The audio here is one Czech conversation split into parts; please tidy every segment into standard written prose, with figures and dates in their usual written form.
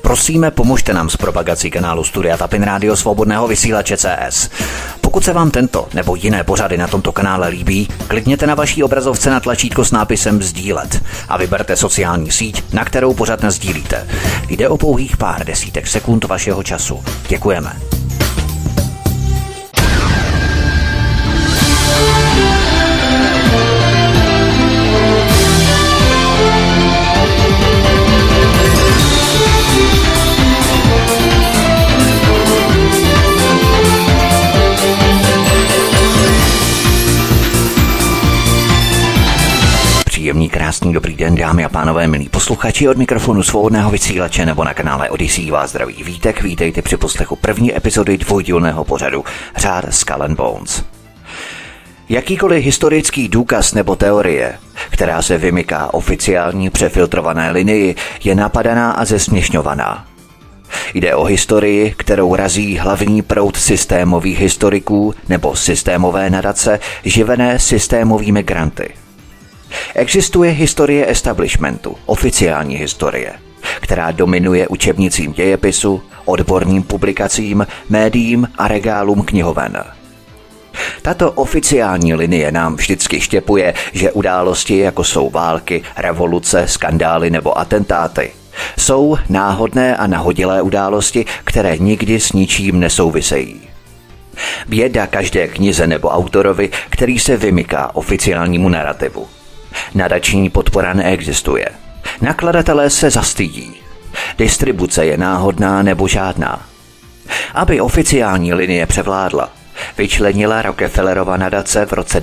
Prosíme, pomožte nám s propagací kanálu Studia Tapin Rádio Svobodného vysílače CS. Pokud se vám tento nebo jiné pořady na tomto kanále líbí, klikněte na vaší obrazovce na tlačítko s nápisem sdílet a vyberte sociální síť, na kterou pořad nasdílíte. Jde o pouhých pár desítek sekund vašeho času. Děkujeme. Příjemný, krásný, dobrý den, dámy a pánové, milí posluchači, od mikrofonu Svobodného vysílače nebo na kanále Odyssey vás zdraví Vítek. Vítejte při poslechu první epizody dvoudílného pořadu Řád Skull and Bones. Jakýkoliv historický důkaz nebo teorie, která se vymyká oficiální přefiltrované linii, je napadaná a zesměšňovaná. Jde o historii, kterou razí hlavní proud systémových historiků nebo systémové nadace živené systémovými granty. Existuje historie establishmentu, oficiální historie, která dominuje učebnicím dějepisu, odborným publikacím, médiím a regálům knihoven. Tato oficiální linie nám vždycky štěpuje, že události, jako jsou války, revoluce, skandály nebo atentáty, jsou náhodné a nahodilé události, které nikdy s ničím nesouvisejí. Běda každé knize nebo autorovi, který se vymyká oficiálnímu narrativu. Nadační podpora neexistuje. Nakladatelé se zastydí. Distribuce je náhodná nebo žádná. Aby oficiální linie převládla, vyčlenila Rockefellerova nadace v roce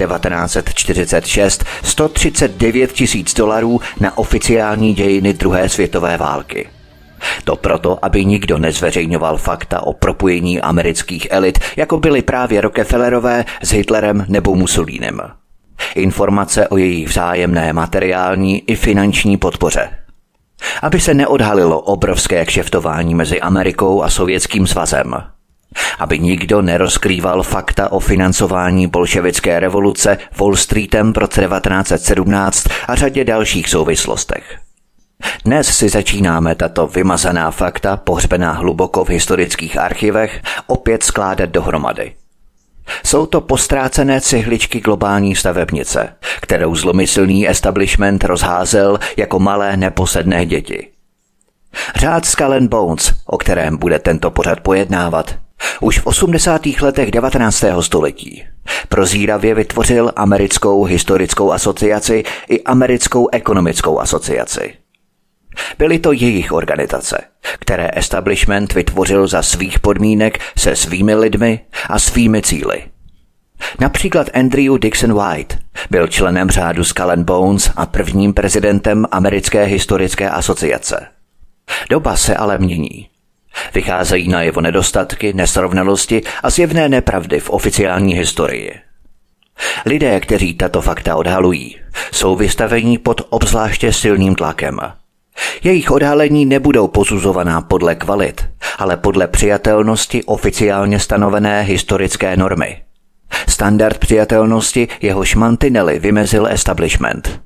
1946 $139 000 na oficiální dějiny druhé světové války. To proto, aby nikdo nezveřejňoval fakta o propojení amerických elit, jako byly právě Rockefellerové s Hitlerem nebo Mussolínem. Informace o jejich vzájemné materiální i finanční podpoře. Aby se neodhalilo obrovské kšeftování mezi Amerikou a Sovětským svazem. Aby nikdo nerozkrýval fakta o financování bolševické revoluce Wall Streetem v roce 1917 a řadě dalších souvislostech. Dnes si začínáme tato vymazaná fakta, pohřbená hluboko v historických archivech, opět skládat dohromady. Jsou to postrácené cihličky globální stavebnice, kterou zlomyslný establishment rozházel jako malé neposedné děti. Řád Skull and Bones, o kterém bude tento pořad pojednávat, už v 80. letech 19. století prozíravě vytvořil Americkou historickou asociaci i Americkou ekonomickou asociaci. Byly to jejich organizace, které establishment vytvořil za svých podmínek se svými lidmi a svými cíli. Například Andrew Dickson White byl členem řádu Skull and Bones a prvním prezidentem Americké historické asociace. Doba se ale mění. Vycházejí najevo nedostatky, nesrovnalosti a zjevné nepravdy v oficiální historii. Lidé, kteří tato fakta odhalují, jsou vystaveni pod obzvláště silným tlakem. Jejich odhalení nebudou posuzovaná podle kvalit, ale podle přijatelnosti oficiálně stanovené historické normy. Standard přijatelnosti, jehož mantinely vymezil establishment.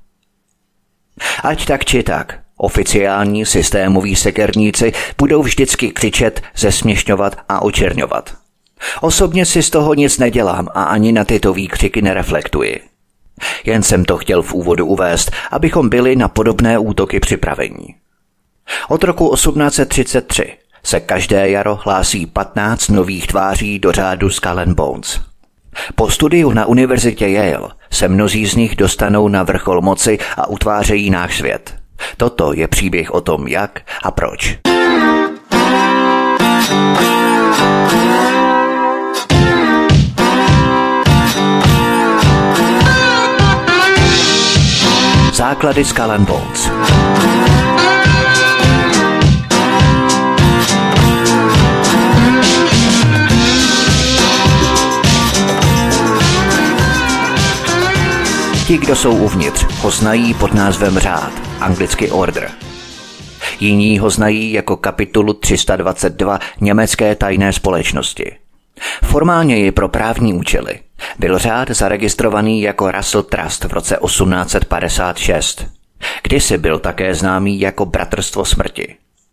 Ať tak či tak, oficiální systémoví sekerníci budou vždycky křičet, zesměšňovat a očerňovat. Osobně si z toho nic nedělám a ani na tyto výkřiky nereflektuji. Jen jsem to chtěl v úvodu uvést, abychom byli na podobné útoky připraveni. Od roku 1833 se každé jaro hlásí 15 nových tváří do řádu Skull and Bones. Po studiu na univerzitě Yale se mnozí z nich dostanou na vrchol moci a utvářejí náš svět. Toto je příběh o tom, jak a proč. Základy Skull and Bones. Ti, kdo jsou uvnitř, ho znají pod názvem řád, anglicky order. Jiní ho znají jako kapitulu 322 německé tajné společnosti. Formálně i pro právní účely byl řád zaregistrovaný jako Russell Trust v roce 1856. Kdysi byl také známý jako Bratrstvo smrti.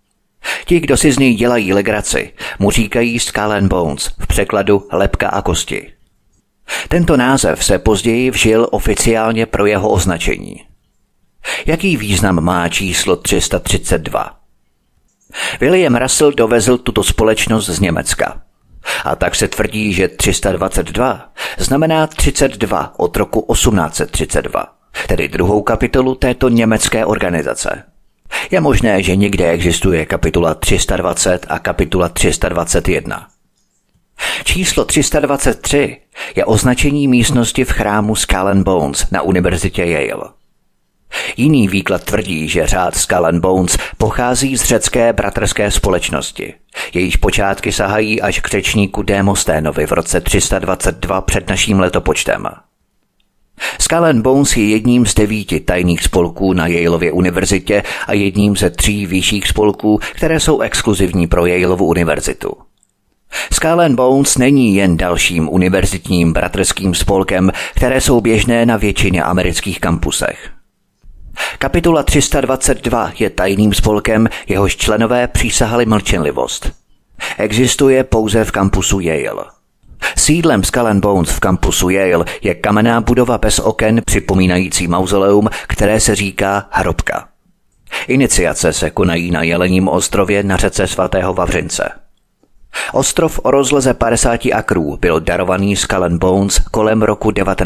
Ti, kdo si z něj dělají legraci, mu říkají Skull and Bones, v překladu lebka a kosti. Tento název se později vžil oficiálně pro jeho označení. Jaký význam má číslo 332? William Russell dovezl tuto společnost z Německa. A tak se tvrdí, že 322 znamená 32 od roku 1832, tedy druhou kapitolu této německé organizace. Je možné, že někde existuje kapitula 320 a kapitula 321. Číslo 323 je označení místnosti v chrámu Skull and Bones na univerzitě Yale. Jiný výklad tvrdí, že řád Skull and Bones pochází z řecké bratrské společnosti. Jejíž počátky sahají až k řečníku Démosténovi v roce 322 před naším letopočtem. Skull and Bones je jedním z 9 tajných spolků na Yaleově univerzitě a jedním ze 3 vyšších spolků, které jsou exkluzivní pro Yaleovu univerzitu. Skull and Bones není jen dalším univerzitním bratrským spolkem, které jsou běžné na většině amerických kampusech. Kapitula 322 je tajným spolkem, jehož členové přísahali mlčenlivost. Existuje pouze v kampusu Yale. Sídlem Skull and Bones v kampusu Yale je kamenná budova bez oken připomínající mauzoleum, které se říká hrobka. Iniciace se konají na Jelením ostrově na řece svatého Vavřince. Ostrov o rozloze 50 akrů byl darovaný Skull and Bones kolem roku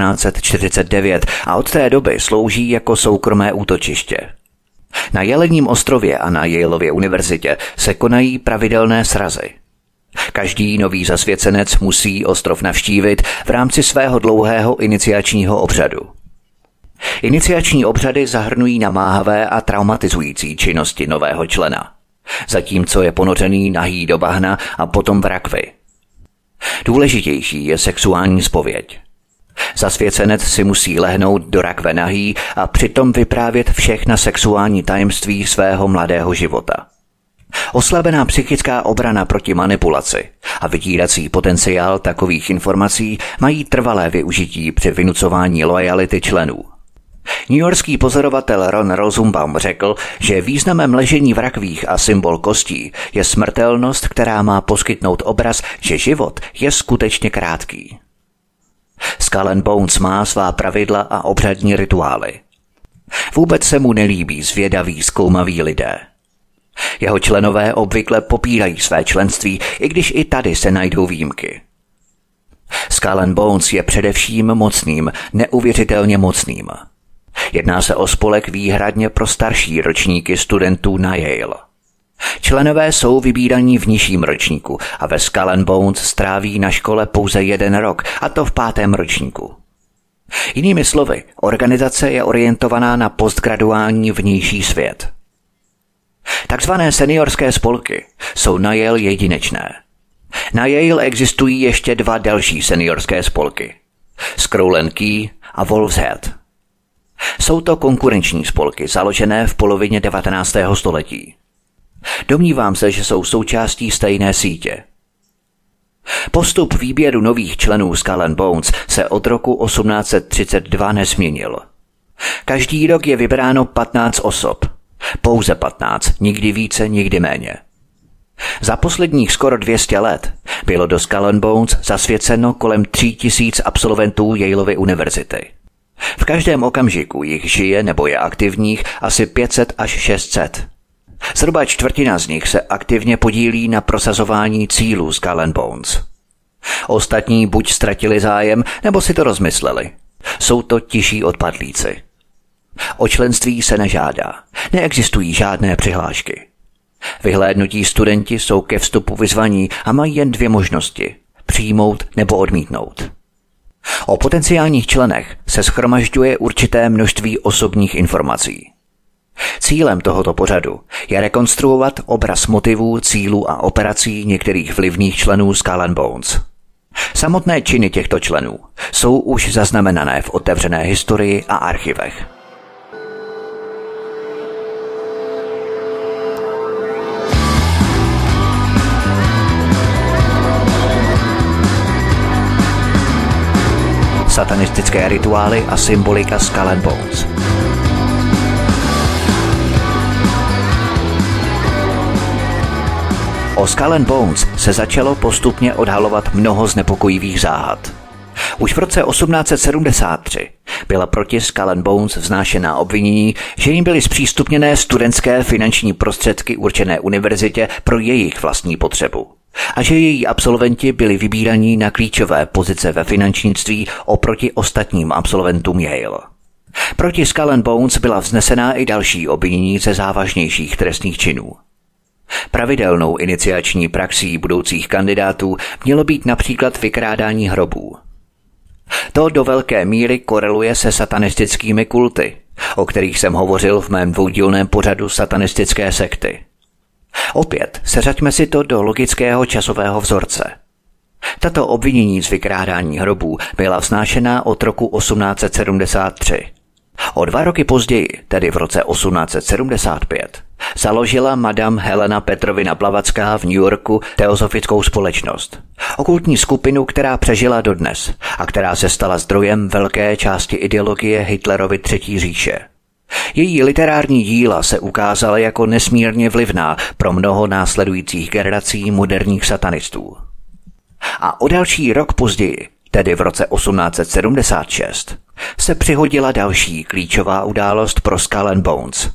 1949 a od té doby slouží jako soukromé útočiště. Na Jelením ostrově a na Yaleově univerzitě se konají pravidelné srazy. Každý nový zasvěcenec musí ostrov navštívit v rámci svého dlouhého iniciačního obřadu. Iniciační obřady zahrnují namáhavé a traumatizující činnosti nového člena, zatímco je ponořený nahý do bahna a potom v rakvi. Důležitější je sexuální zpověď. Zasvěcenec si musí lehnout do rakve nahý a přitom vyprávět všechna sexuální tajemství svého mladého života. Oslabená psychická obrana proti manipulaci a vydírací potenciál takových informací mají trvalé využití při vynucování loajality členů. Newyorský pozorovatel Ron Rosenbaum řekl, že významem ležení v rakvích a symbol kostí je smrtelnost, která má poskytnout obraz, že život je skutečně krátký. Skull and Bones má svá pravidla a obřadní rituály. Vůbec se mu nelíbí zvědaví, zkoumaví lidé. Jeho členové obvykle popírají své členství, i když i tady se najdou výjimky. Skull and Bones je především mocným, neuvěřitelně mocným. Jedná se o spolek výhradně pro starší ročníky studentů na Yale. Členové jsou vybíraní v nižším ročníku a ve Skull and Bones stráví na škole pouze 1 rok, a to v 5. ročníku. Jinými slovy, organizace je orientovaná na postgraduální vnější svět. Takzvané seniorské spolky jsou na Yale jedinečné. Na Yale existují ještě 2 další seniorské spolky. Scroll and Key a Wolf's Head. Jsou to konkurenční spolky založené v polovině 19. století. Domnívám se, že jsou součástí stejné sítě. Postup výběru nových členů Skull and Bones se od roku 1832 nezměnil. Každý rok je vybráno 15 osob. Pouze 15, nikdy více, nikdy méně. Za posledních skoro 200 let bylo do Skull and Bones zasvěceno kolem 3000 absolventů Yaleovy univerzity. V každém okamžiku jich žije nebo je aktivních asi 500 až 600. Zhruba čtvrtina z nich se aktivně podílí na prosazování cílů Skull and Bones. Ostatní buď ztratili zájem, nebo si to rozmysleli. Jsou to tiší odpadlíci. O členství se nežádá. Neexistují žádné přihlášky. Vyhlédnutí studenti jsou ke vstupu vyzvaní a mají jen 2 možnosti. Přijmout nebo odmítnout. O potenciálních členech se shromažďuje určité množství osobních informací. Cílem tohoto pořadu je rekonstruovat obraz motivů, cílů a operací některých vlivných členů Skull and Bones. Samotné činy těchto členů jsou už zaznamenané v otevřené historii a archivech. Satanistické rituály a symbolika Skull and Bones. O Skull and Bones se začalo postupně odhalovat mnoho znepokojivých záhad. Už v roce 1873 byla proti Skull and Bones vznášená obvinění, že jim byly zpřístupněné studentské finanční prostředky určené univerzitě pro jejich vlastní potřebu a že její absolventi byli vybíraní na klíčové pozice ve finančnictví oproti ostatním absolventům Yale. Proti Skull and Bones byla vznesená i další obvinění ze závažnějších trestných činů. Pravidelnou iniciační praxí budoucích kandidátů mělo být například vykrádání hrobů. To do velké míry koreluje se satanistickými kulty, o kterých jsem hovořil v mém dvoudílném pořadu Satanistické sekty. Opět seřaďme si to do logického časového vzorce. Tato obvinění z vykrádání hrobů byla vznášená od roku 1873. O 2 roky později, tedy v roce 1875, založila madame Helena Petrovina Blavacká v New Yorku teozofickou společnost. Okultní skupinu, která přežila dodnes a která se stala zdrojem velké části ideologie Hitlerovy třetí říše. Její literární díla se ukázaly jako nesmírně vlivná pro mnoho následujících generací moderních satanistů. A o další rok později, tedy v roce 1876, se přihodila další klíčová událost pro Skull and Bones.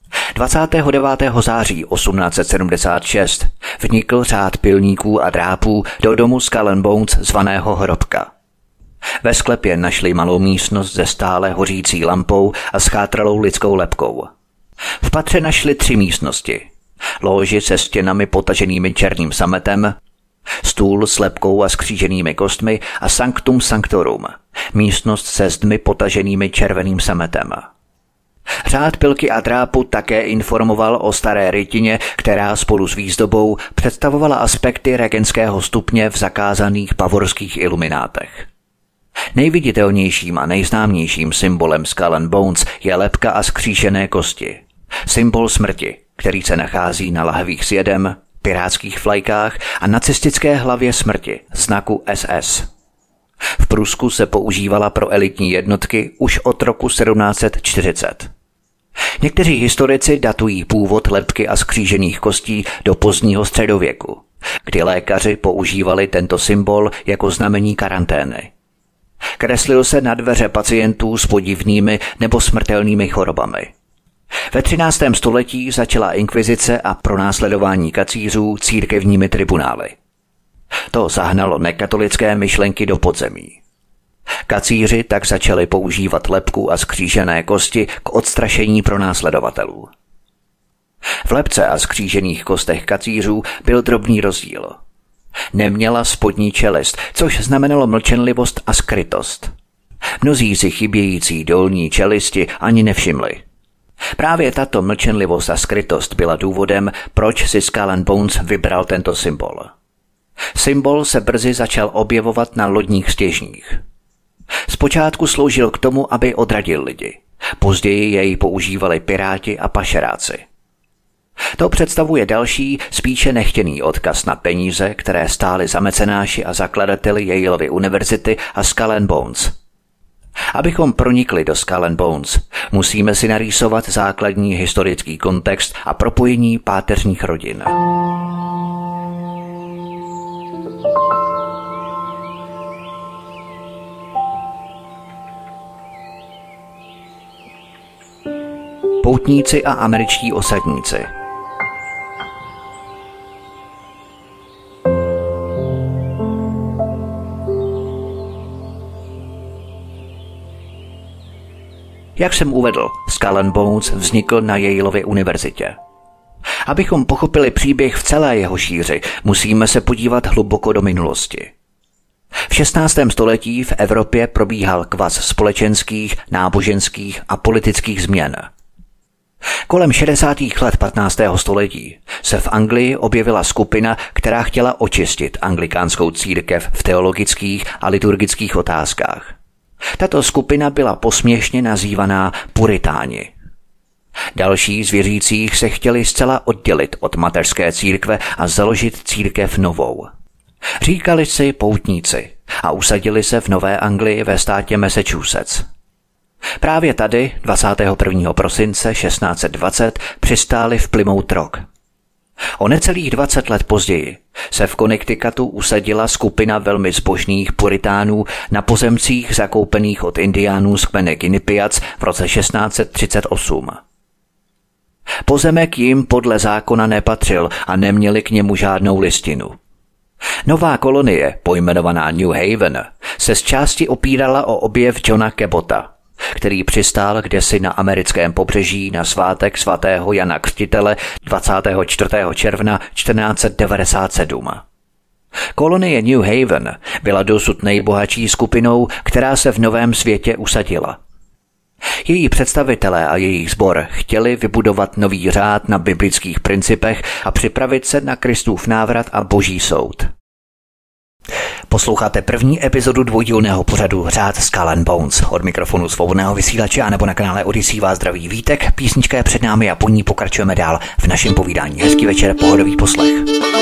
29. září 1876 vnikl řád pilníků a drápů do domu Skull and Bones zvaného Hrobka. Ve sklepě našli malou místnost se stále hořící lampou a schátralou lidskou lebkou. V patře našli 3 místnosti. Lóži se stěnami potaženými černým sametem, stůl s lebkou a skříženými kostmi a sanctum sanctorum, místnost se zdmi potaženými červeným sametem. Řád pilky a drápu také informoval o staré rytině, která spolu s výzdobou představovala aspekty regentského stupně v zakázaných bavorských iluminátech. Nejviditelnějším a nejznámějším symbolem Skull and Bones je lebka a skříšené kosti. Symbol smrti, který se nachází na lahvích s jedem, pirátských vlajkách a nacistické hlavě smrti, znaku SS. V Prusku se používala pro elitní jednotky už od roku 1740. Někteří historici datují původ lebky a skřížených kostí do pozdního středověku, kdy lékaři používali tento symbol jako znamení karantény. Kreslil se na dveře pacientů s podivnými nebo smrtelnými chorobami. Ve 13. století začala inkvizice a pronásledování kacířů církevními tribunály. To zahnalo nekatolické myšlenky do podzemí. Kacíři tak začali používat lebku a skřížené kosti k odstrašení pronásledovatelů. V lebce a skřížených kostech kacířů byl drobný rozdíl. Neměla spodní čelist, což znamenalo mlčenlivost a skrytost. Mnozí si chybějící dolní čelisti ani nevšimli. Právě tato mlčenlivost a skrytost byla důvodem, proč si Skull and Bones vybral tento symbol. Symbol se brzy začal objevovat na lodních stěžních. Zpočátku sloužil k tomu, aby odradil lidi. Později jej používali piráti a pašeráci. To představuje další, spíše nechtěný odkaz na peníze, které stály za mecenáši a zakladateli Yaleovy univerzity a Skull and Bones. Abychom pronikli do Skull and Bones, musíme si narýsovat základní historický kontext a propojení páteřních rodin. Poutníci a američtí osadníci. Jak jsem uvedl, Skull and Bones vznikl na Yaleově univerzitě. Abychom pochopili příběh v celé jeho šíři, musíme se podívat hluboko do minulosti. V 16. století v Evropě probíhal kvas společenských, náboženských a politických změn. Kolem 60. let 15. století se v Anglii objevila skupina, která chtěla očistit anglikánskou církev v teologických a liturgických otázkách. Tato skupina byla posměšně nazývaná puritáni. Další z věřících se chtěli zcela oddělit od mateřské církve a založit církev novou. Říkali si poutníci a usadili se v Nové Anglii ve státě Massachusetts. Právě tady 21. prosince 1620 přistáli v Plymouth Rock. O necelých 20 let později se v Connecticutu usadila skupina velmi zbožných puritánů na pozemcích zakoupených od indiánů z kmene Quinnipiac v roce 1638. Pozemek jim podle zákona nepatřil a neměli k němu žádnou listinu. Nová kolonie, pojmenovaná New Haven, se z části opírala o objev Johna Cabotta, který přistál kdesi na americkém pobřeží na svátek svatého Jana Křtitele 24. června 1497. Kolonie New Haven byla dosud nejbohatší skupinou, která se v Novém světě usadila. Její představitelé a jejich sbor chtěli vybudovat nový řád na biblických principech a připravit se na Kristův návrat a boží soud. Posloucháte první epizodu dvoudílného pořadu Řád Skull and Bones. Od mikrofonu svobodného vysílače a nebo na kanále Odyssey vás zdraví Vítek. Písnička je před námi a po ní pokračujeme dál v našem povídání. Hezký večer, pohodový poslech.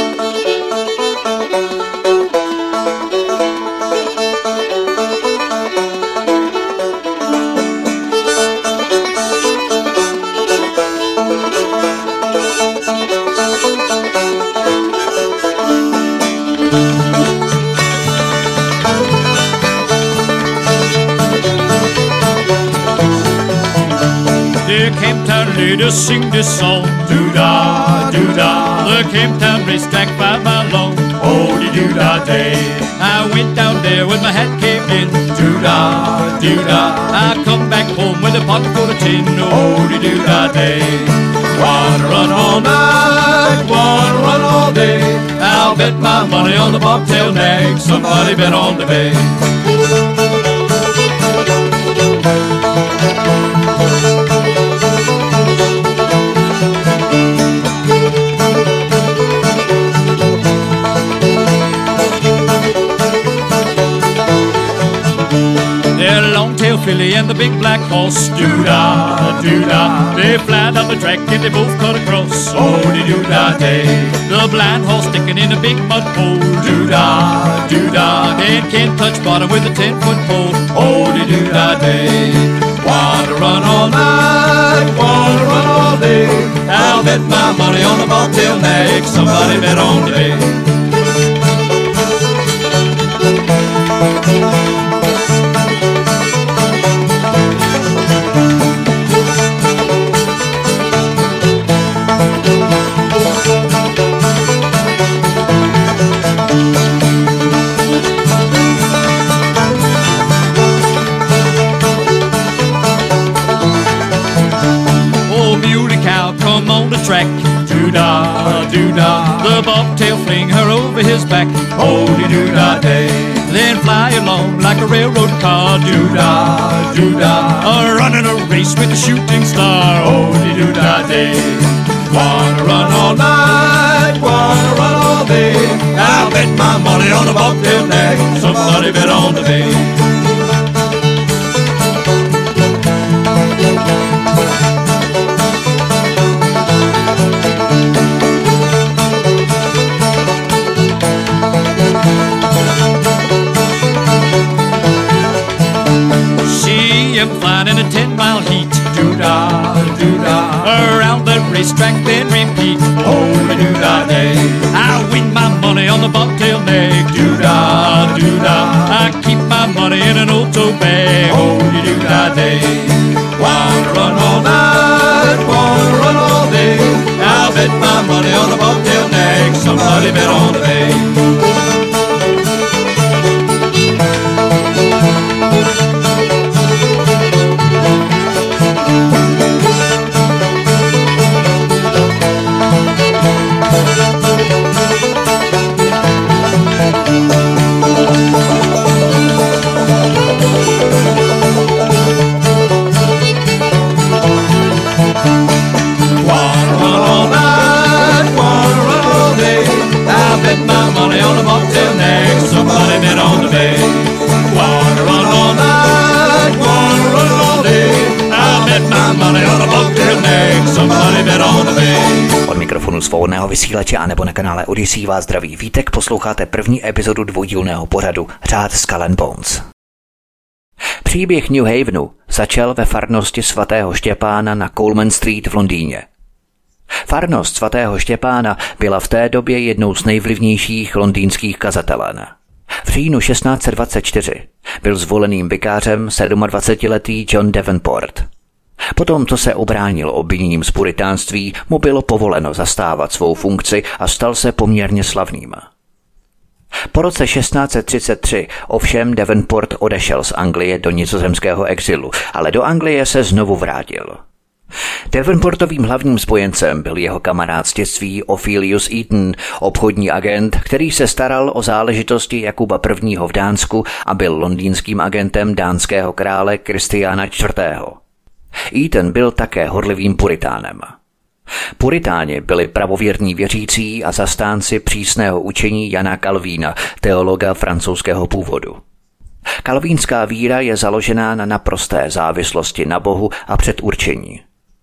To sing this song, doo-dah, doo-dah. The Cape Town racetrack 5 mile long, oh-dee-doo-dah day. I went down there when my hat came in, doo-dah, doo-dah. I come back home with a pocket full of tin, oh-dee-doo-dah day. Wanna run all night, wanna run all day. I'll bet my money on the bobtail nag, somebody bet on the bay. Filly and the big black horse, doo-dah, doo-dah. They fly down the track and they both cut across, oh-dee-doo-dah day. The blind horse sticking in a big mud hole, doo-dah, doo-dah. And can't touch bottom with a 10-foot pole, oh-dee-doo-dah day. Wanna run all night, wanna run all day. I'll bet my money on the bobtail nag, somebody bet on the bay. Track, doo-dah, doo-dah. The bobtail fling her over his back, oh-dee-doo-dah day. Then fly along like a railroad car, doo-dah, doo-dah. Running a race with a shooting star, oh-dee-doo-dah day. Wanna run all night, wanna run all day. I'll bet my money on the bobtail nag, somebody bet on the bay. Flying in a 10-mile heat, doo-dah, doo-dah. Around the racetrack then repeat, oh-dee-doo-dah day. I win my money on the bobtail nag, doo-dah, doo-dah. I keep my money in an old tote bag, oh-dee-doo-dah day. Wanna run all night, wanna run all day. I'll bet my money on the bobtail nag, somebody bet on the bay. Od mikrofonu svobodného vysílače a nebo na kanále Odyssey vás zdraví Vítek, posloucháte první epizodu dvoudílného pořadu Řád Skull and Bones. Příběh New Havenu začal ve farnosti svatého Štěpána na Coleman Street v Londýně. Farnost svatého Štěpána byla v té době jednou z nejvlivnějších londýnských kazatelen. V říjnu 1624 byl zvoleným vikářem 27letý John Davenport. Potom, co se obránil obviněním z puritánství, mu bylo povoleno zastávat svou funkci a stal se poměrně slavným. Po roce 1633 ovšem Davenport odešel z Anglie do nizozemského exilu, ale do Anglie se znovu vrátil. Davenportovým hlavním spojencem byl jeho kamarád z dětství Ophelius Eaton, obchodní agent, který se staral o záležitosti Jakuba I. v Dánsku a byl londýnským agentem dánského krále Kristiána IV. Eaton byl také horlivým puritánem. Puritáni byli pravověrní věřící a zastánci přísného učení Jana Kalvína, teologa francouzského původu. Kalvínská víra je založená na naprosté závislosti na Bohu a předurčení.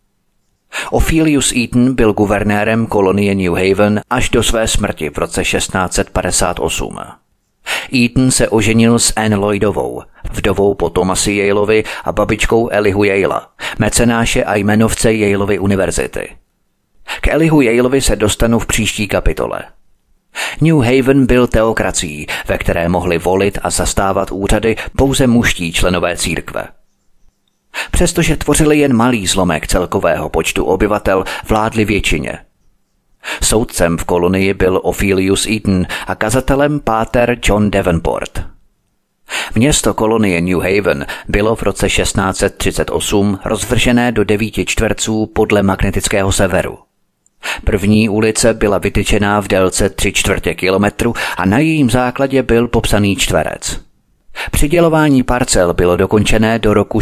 Ophelius Eaton byl guvernérem kolonie New Haven až do své smrti v roce 1658. Eaton se oženil s Anne Lloydovou, vdovou po Thomasi Yaleovi a babičkou Elihu Yalea, mecenáše a jmenovce Yaleovy univerzity. K Elihu Yaleovi se dostanu v příští kapitole. New Haven byl teokracií, ve které mohli volit a zastávat úřady pouze mužští členové církve. Přestože tvořili jen malý zlomek celkového počtu obyvatel, vládli většině. Soudcem v kolonii byl Ophelius Eaton a kazatelem páter John Davenport. Město kolonie New Haven bylo v roce 1638 rozvržené do 9 čtverců podle magnetického severu. První ulice byla vytyčená v délce 3/4 kilometru a na jejím základě byl popsaný čtverec. Přidělování parcel bylo dokončené do roku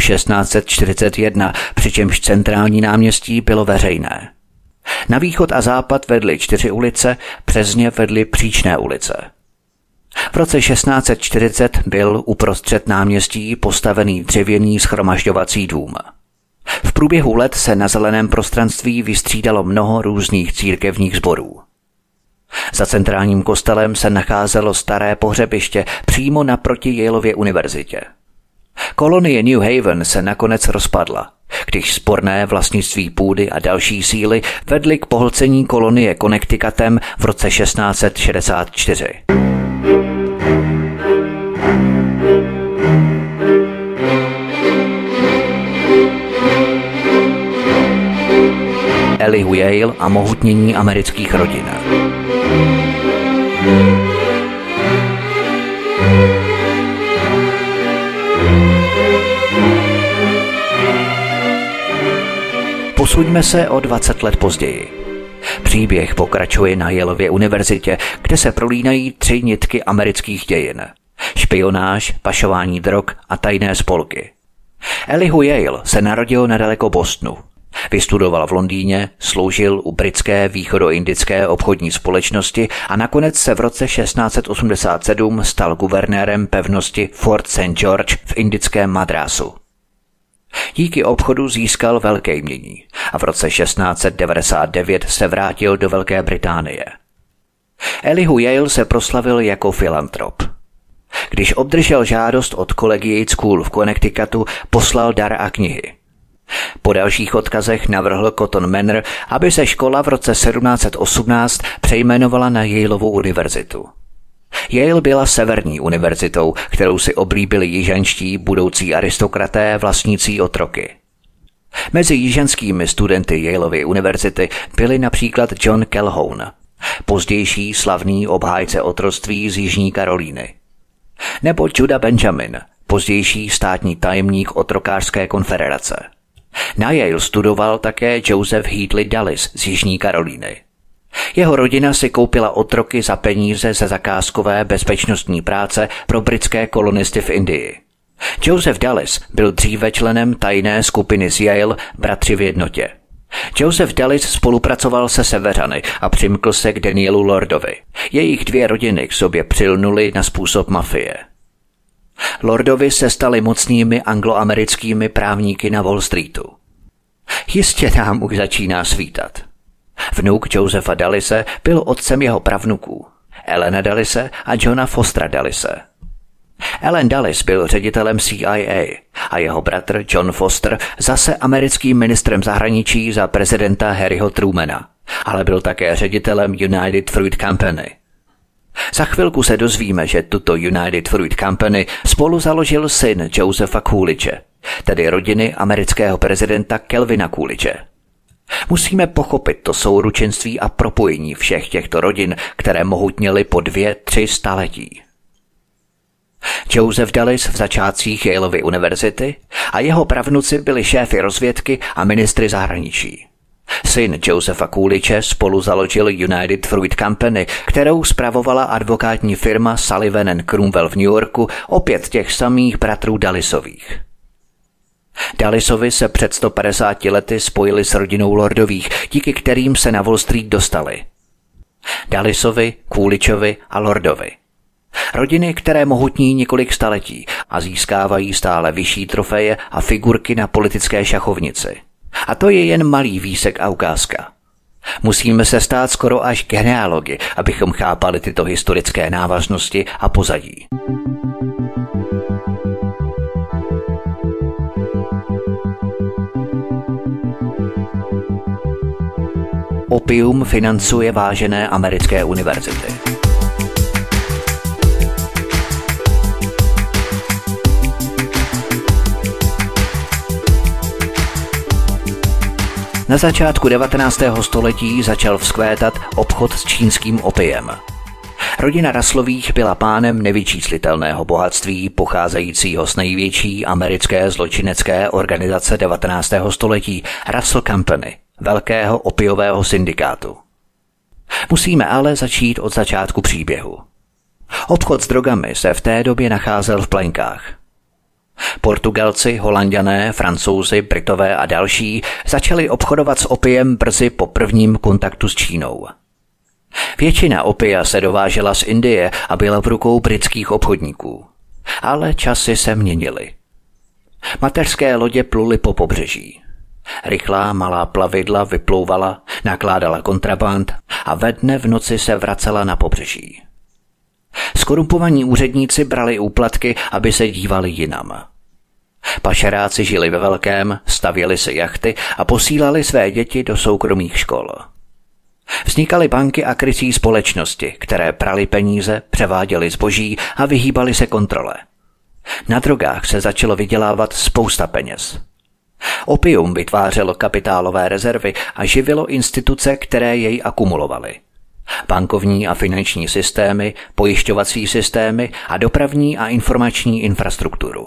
1641, přičemž centrální náměstí bylo veřejné. Na východ a západ vedly 4 ulice, přes ně vedly příčné ulice. V roce 1640 byl uprostřed náměstí postavený dřevěný shromažďovací dům. V průběhu let se na zeleném prostranství vystřídalo mnoho různých církevních sborů. Za centrálním kostelem se nacházelo staré pohřebiště přímo naproti Yaleově univerzitě. Kolonie New Haven se nakonec rozpadla, když sporné vlastnictví půdy a další síly vedly k pohlcení kolonie Connecticutem v roce 1664. Elihu Yale a mohutnění amerických rodin. Posuňme se o 20 let později. Příběh pokračuje na Yaleově univerzitě, kde se prolínají 3 nitky amerických dějin. Špionáž, pašování drog a tajné spolky. Elihu Yale se narodil nedaleko Bostonu. Vystudoval v Londýně, sloužil u britské východoindické obchodní společnosti a nakonec se v roce 1687 stal guvernérem pevnosti Fort St. George v indickém Madrásu. Díky obchodu získal velké jmění a v roce 1699 se vrátil do Velké Británie. Elihu Yale se proslavil jako filantrop. Když obdržel žádost od Collegiate School v Connecticutu, poslal dar a knihy. Po dalších odkazech navrhl Cotton Manor, aby se škola v roce 1718 přejmenovala na Yaleovu univerzitu. Yale byla severní univerzitou, kterou si oblíbili jižanští budoucí aristokraté vlastnící otroky. Mezi jižanskými studenty Yaleovy univerzity byli například John Calhoun, pozdější slavný obhájce otroctví z Jižní Karolíny, nebo Judah Benjamin, pozdější státní tajemník otrokářské konfederace. Na Yale studoval také Joseph Heatley Dulles z Jižní Karolíny. Jeho rodina si koupila otroky za peníze ze zakázkové bezpečnostní práce pro britské kolonisty v Indii. Joseph Dulles byl dříve členem tajné skupiny z Yale Bratři v jednotě. Joseph Dulles spolupracoval se Severany a přimkl se k Danielu Lordovi. Jejich 2 rodiny k sobě přilnuly na způsob mafie. Lordovi se stali mocnými angloamerickými právníky na Wall Streetu. Jistě nám už začíná svítat. Vnuk Josepha Dullise byl otcem jeho pravnuků, Elena Dullise a Johna Fostera Dullise. Allen Dulles byl ředitelem CIA a jeho bratr John Foster zase americkým ministrem zahraničí za prezidenta Harryho Trumana, ale byl také ředitelem United Fruit Company. Za chvilku se dozvíme, že tuto United Fruit Company spolu založil syn Josepha Coolidge, tedy rodiny amerického prezidenta Calvina Coolidge. Musíme pochopit to souručenství a propojení všech těchto rodin, které mohutněly po 2-3 staletí. Joseph Dulles v začátcích Yaleovy univerzity a jeho pravnuci byli šéfy rozvědky a ministry zahraničí. Syn Josepha Coolidge spolu založil United Fruit Company, kterou spravovala advokátní firma Sullivan & Cromwell v New Yorku, opět těch samých bratrů Dullesových. Dullesovi se před 150 lety spojili s rodinou Lordových, díky kterým se na Wall Street dostali. Dullesovi, Coolidgeovi a Lordovi. Rodiny, které mohutní několik staletí a získávají stále vyšší trofeje a figurky na politické šachovnici. A to je jen malý výsek a ukázka. Musíme se stát skoro až genealogy, abychom chápali tyto historické návaznosti a pozadí. Opium financuje vážené americké univerzity. Na začátku 19. století začal vzkvétat obchod s čínským opiem. Rodina Russellových byla pánem nevyčíslitelného bohatství pocházejícího z největší americké zločinecké organizace 19. století Russell Company, velkého opiového syndikátu. Musíme ale začít od začátku příběhu. Obchod s drogami se v té době nacházel v plenkách. Portugalci, Holanďané, Francouzi, Britové a další začali obchodovat s opiem brzy po prvním kontaktu s Čínou. Většina opia se dovážela z Indie a byla v rukou britských obchodníků. Ale časy se měnily. Mateřské lodě pluly po pobřeží. Rychlá malá plavidla vyplouvala, nakládala kontraband a ve dne v noci se vracela na pobřeží. Skorumpovaní úředníci brali úplatky, aby se dívali jinam. Pašeráci žili ve velkém, stavěli si jachty a posílali své děti do soukromých škol. Vznikaly banky a krycí společnosti, které prali peníze, převáděly zboží a vyhýbaly se kontrole. Na drogách se začalo vydělávat spousta peněz. Opium vytvářelo kapitálové rezervy a živilo instituce, které jej akumulovaly. Bankovní a finanční systémy, pojišťovací systémy a dopravní a informační infrastrukturu.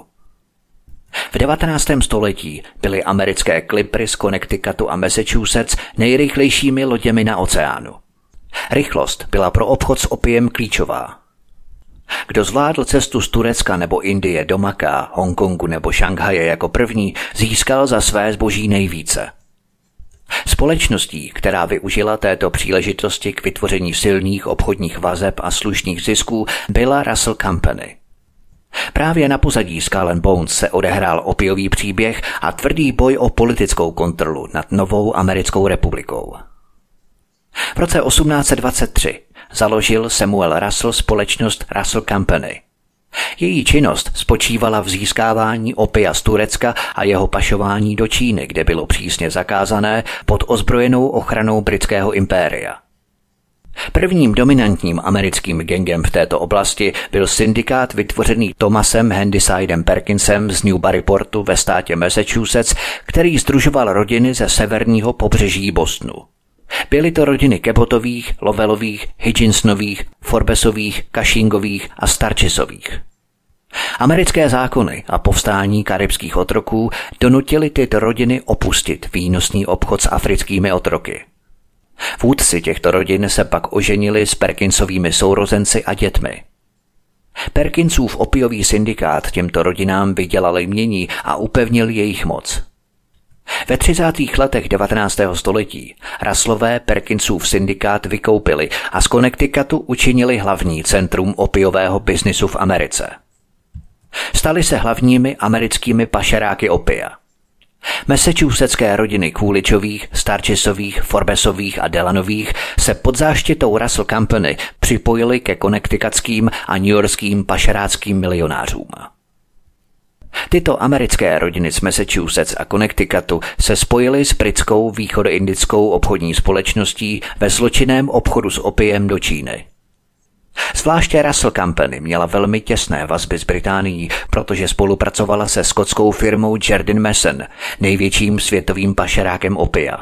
V 19. století byly americké klipry z Connecticutu a Massachusetts nejrychlejšími loděmi na oceánu. Rychlost byla pro obchod s opiem klíčová. Kdo zvládl cestu z Turecka nebo Indie do Maká, Hongkongu nebo Šanghaje jako první, získal za své zboží nejvíce. Společností, která využila této příležitosti k vytvoření silných obchodních vazeb a slušných zisků, byla Russell Company. Právě na pozadí Skull and Bones se odehrál opiový příběh a tvrdý boj o politickou kontrolu nad novou americkou republikou. V roce 1823 založil Samuel Russell společnost Russell Company. Její činnost spočívala v získávání opia z Turecka a jeho pašování do Číny, kde bylo přísně zakázané pod ozbrojenou ochranou britského impéria. Prvním dominantním americkým gangem v této oblasti byl syndikát vytvořený Thomasem Handysidem Perkinsem z Newburyportu ve státě Massachusetts, který sdružoval rodiny ze severního pobřeží Bostonu. Byly to rodiny Cabottových, Lovellových, Higginsonových, Forbesových, Cushingových a Starchisových. Americké zákony a povstání karibských otroků donutily tyto rodiny opustit výnosný obchod s africkými otroky. Vůdci těchto rodin se pak oženili s Perkinsovými sourozenci a dětmi. Perkinsův opiový syndikát těmto rodinám vydělal jmění a upevnil jejich moc. Ve 30. letech 19. století Russellové Perkinsův syndikát vykoupili a z Connecticutu učinili hlavní centrum opiového biznisu v Americe. Stali se hlavními americkými pašeráky opia. Massachusettské rodiny Coolidgeových, Starchisových, Forbesových a Delanových se pod záštitou Russell Company připojili ke connecticutským a newyorským pašeráckým milionářům. Tyto americké rodiny z Massachusetts a Connecticutu se spojily s britskou východoindickou obchodní společností ve zločinném obchodu s opiem do Číny. Zvláště Russell Company měla velmi těsné vazby s Británií, protože spolupracovala se skotskou firmou Jardine Mason, největším světovým pašerákem opia.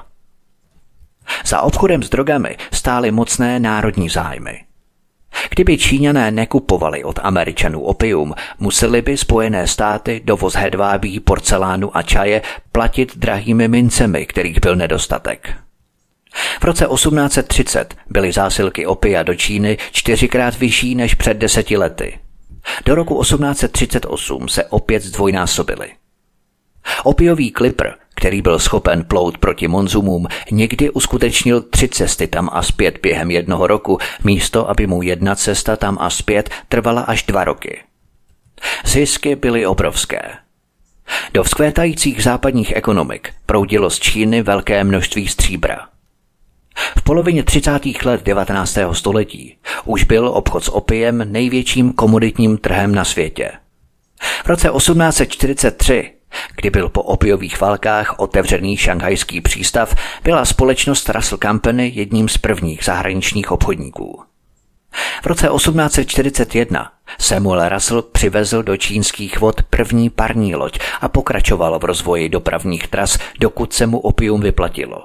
Za obchodem s drogami stály mocné národní zájmy. Kdyby Číňané nekupovali od Američanů opium, museli by Spojené státy dovoz hedvábí, porcelánu a čaje platit drahými mincemi, kterých byl nedostatek. V roce 1830 byly zásilky opia do Číny 4krát vyšší než před 10 lety. Do roku 1838 se opět zdvojnásobily. Opiový klipr, který byl schopen plout proti monzumům, někdy uskutečnil 3 cesty tam a zpět během 1 roku, místo aby mu 1 cesta tam a zpět trvala až 2 roky. Zisky byly obrovské. Do vzkvétajících západních ekonomik proudilo z Číny velké množství stříbra. V polovině 30. let 19. století už byl obchod s opiem největším komoditním trhem na světě. V roce 1843, kdy byl po opiových válkách otevřený šanghajský přístav, byla společnost Russell Company jedním z prvních zahraničních obchodníků. V roce 1841 Samuel Russell přivezl do čínských vod první parní loď a pokračoval v rozvoji dopravních tras, dokud se mu opium vyplatilo.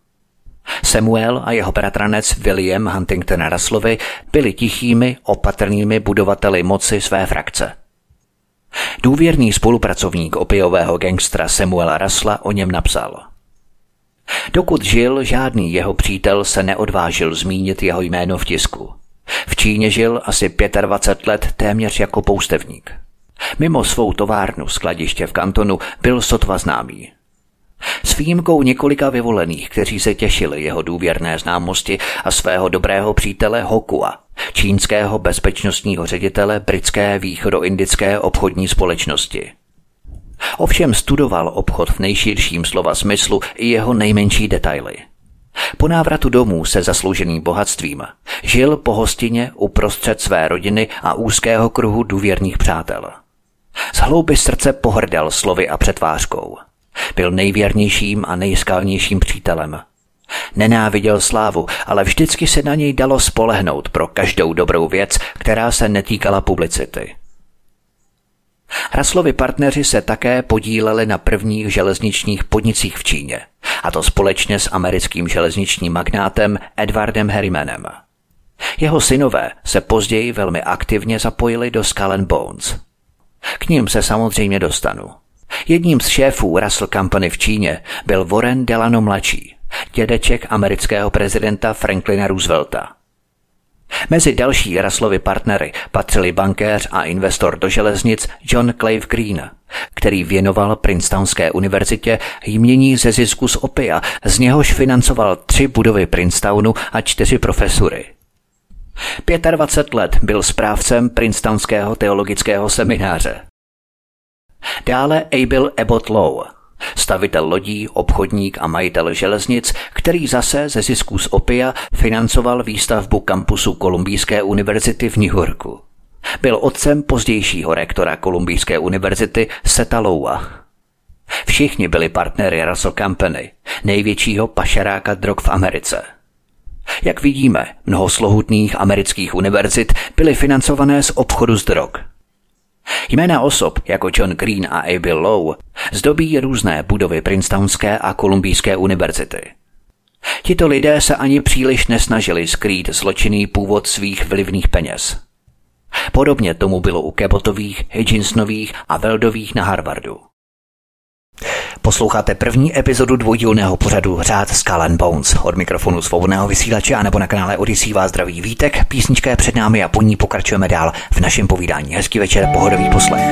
Samuel a jeho bratranec William Huntington Russellovi byli tichými, opatrnými budovateli moci své frakce. Důvěrný spolupracovník opiového gangstra Samuela Russella o něm napsal: Dokud žil, žádný jeho přítel se neodvážil zmínit jeho jméno v tisku. V Číně žil asi 25 let téměř jako poustevník. Mimo svou továrnu skladiště v Kantonu byl sotva známý. S výjimkou několika vyvolených, kteří se těšili jeho důvěrné známosti a svého dobrého přítele Hokua, čínského bezpečnostního ředitele britské východoindické obchodní společnosti. Ovšem studoval obchod v nejširším slova smyslu i jeho nejmenší detaily. Po návratu domů se zaslouženým bohatstvím žil po hostině uprostřed své rodiny a úzkého kruhu důvěrných přátel. Z hlouby srdce pohrdal slovy a přetvářkou. Byl nejvěrnějším a nejskalnějším přítelem. Nenáviděl slávu, ale vždycky se na něj dalo spolehnout pro každou dobrou věc, která se netýkala publicity. Russellovi partneři se také podíleli na prvních železničních podnicích v Číně, a to společně s americkým železničním magnátem Edwardem Harrimanem. Jeho synové se později velmi aktivně zapojili do Skull and Bones. K ním se samozřejmě dostanu. Jedním z šéfů Russell Company v Číně byl Warren Delano mladší, dědeček amerického prezidenta Franklina Roosevelta. Mezi další Russellovy partnery patřili bankéř a investor do železnic John Clive Green, který věnoval Princetonské univerzitě jmění ze zisku z opia, z něhož financoval 3 budovy Princetonu a 4 profesury. 25 let byl správcem Princetonského teologického semináře. Dále Abel Abbott Lowe, stavitel lodí, obchodník a majitel železnic, který zase ze zisků z opia financoval výstavbu kampusu Kolumbijské univerzity v New Yorku. Byl otcem pozdějšího rektora Kolumbijské univerzity Seta Lowa. Všichni byli partnery Russell Company, největšího pašeráka drog v Americe. Jak vidíme, mnoho slovutných amerických univerzit byly financované z obchodu s drog. Jména osob jako John Green a Abel Lowe zdobí různé budovy Princetonské a Kolumbijské univerzity. Tito lidé se ani příliš nesnažili skrýt zločinný původ svých vlivných peněz. Podobně tomu bylo u Cabotových, Higginsonových a Weldových na Harvardu. Posloucháte první epizodu dvoudílného pořadu Řád Skull and Bones. Od mikrofonu svobodného vysílače a nebo na kanále Odyssey vás zdraví Vítek. Písnička je před námi a po ní pokračujeme dál v našem povídání. Hezký večer, pohodový poslech.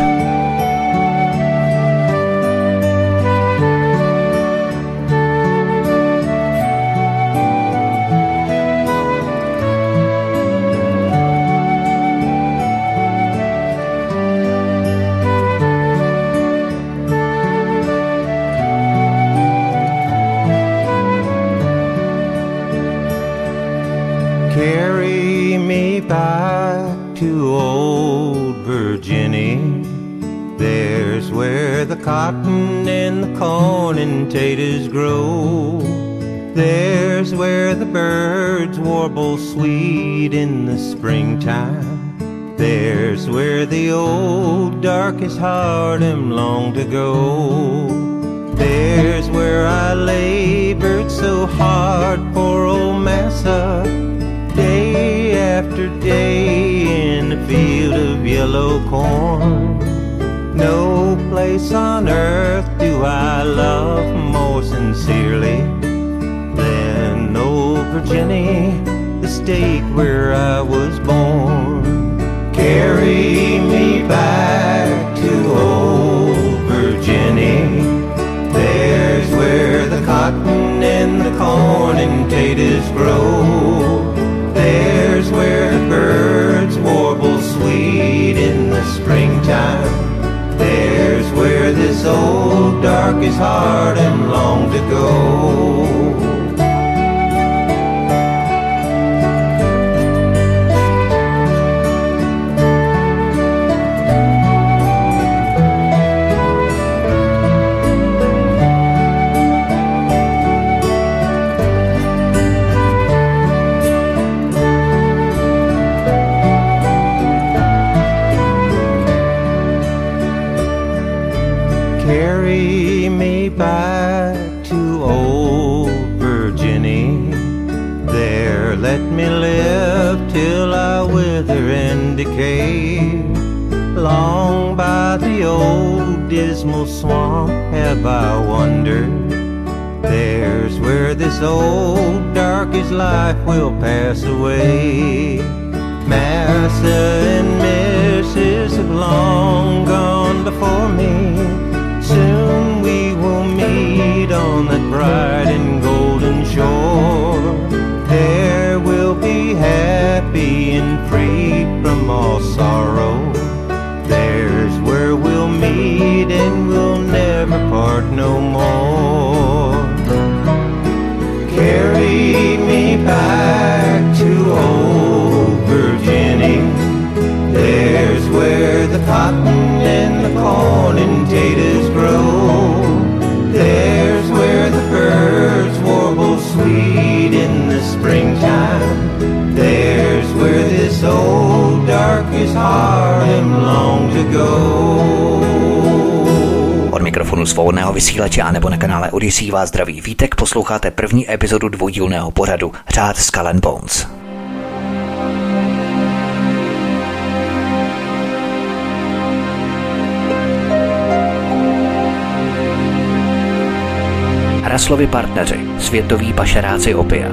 Carry me back to old Virginia. There's where where the cotton and the corn and taters grow. There's where the birds warble sweet in the springtime. There's where the old darkest Hardin longed to go. There's where I labored so hard for old Massa, day after day in a field of yellow corn. No place on earth do I love more sincerely than old Virginia, the state where I was born. Carry me back to old Virginia. There's where the cotton and the corn and taters grow. There's where the birds warble sweet in the springtime. There's where this old darkest Hardin longed to go. Carry me back to old Virginia. There let me live till I wither and decay. Long by the old dismal swamp have I wandered. There's where this old darkest life will pass away. Massa and Mrs. have long gone before me. Soon we will meet on that bright and golden shore. There we'll be happy and free from all sorrow. There's where we'll meet and we'll never part no more. Carry me back to old Virginia. There's where the cotton and the corn and taters grow. There's where the birds warble sweet in the springtime. There's where this old darkest Hardin longed to go. Od mikrofonu svobodného vysílače a nebo na kanále Odyssey vás zdraví Vítek, posloucháte první epizodu dvoudílného pořadu Řád Skull and Bones. Russellovi partneři, světoví pašeráci opia.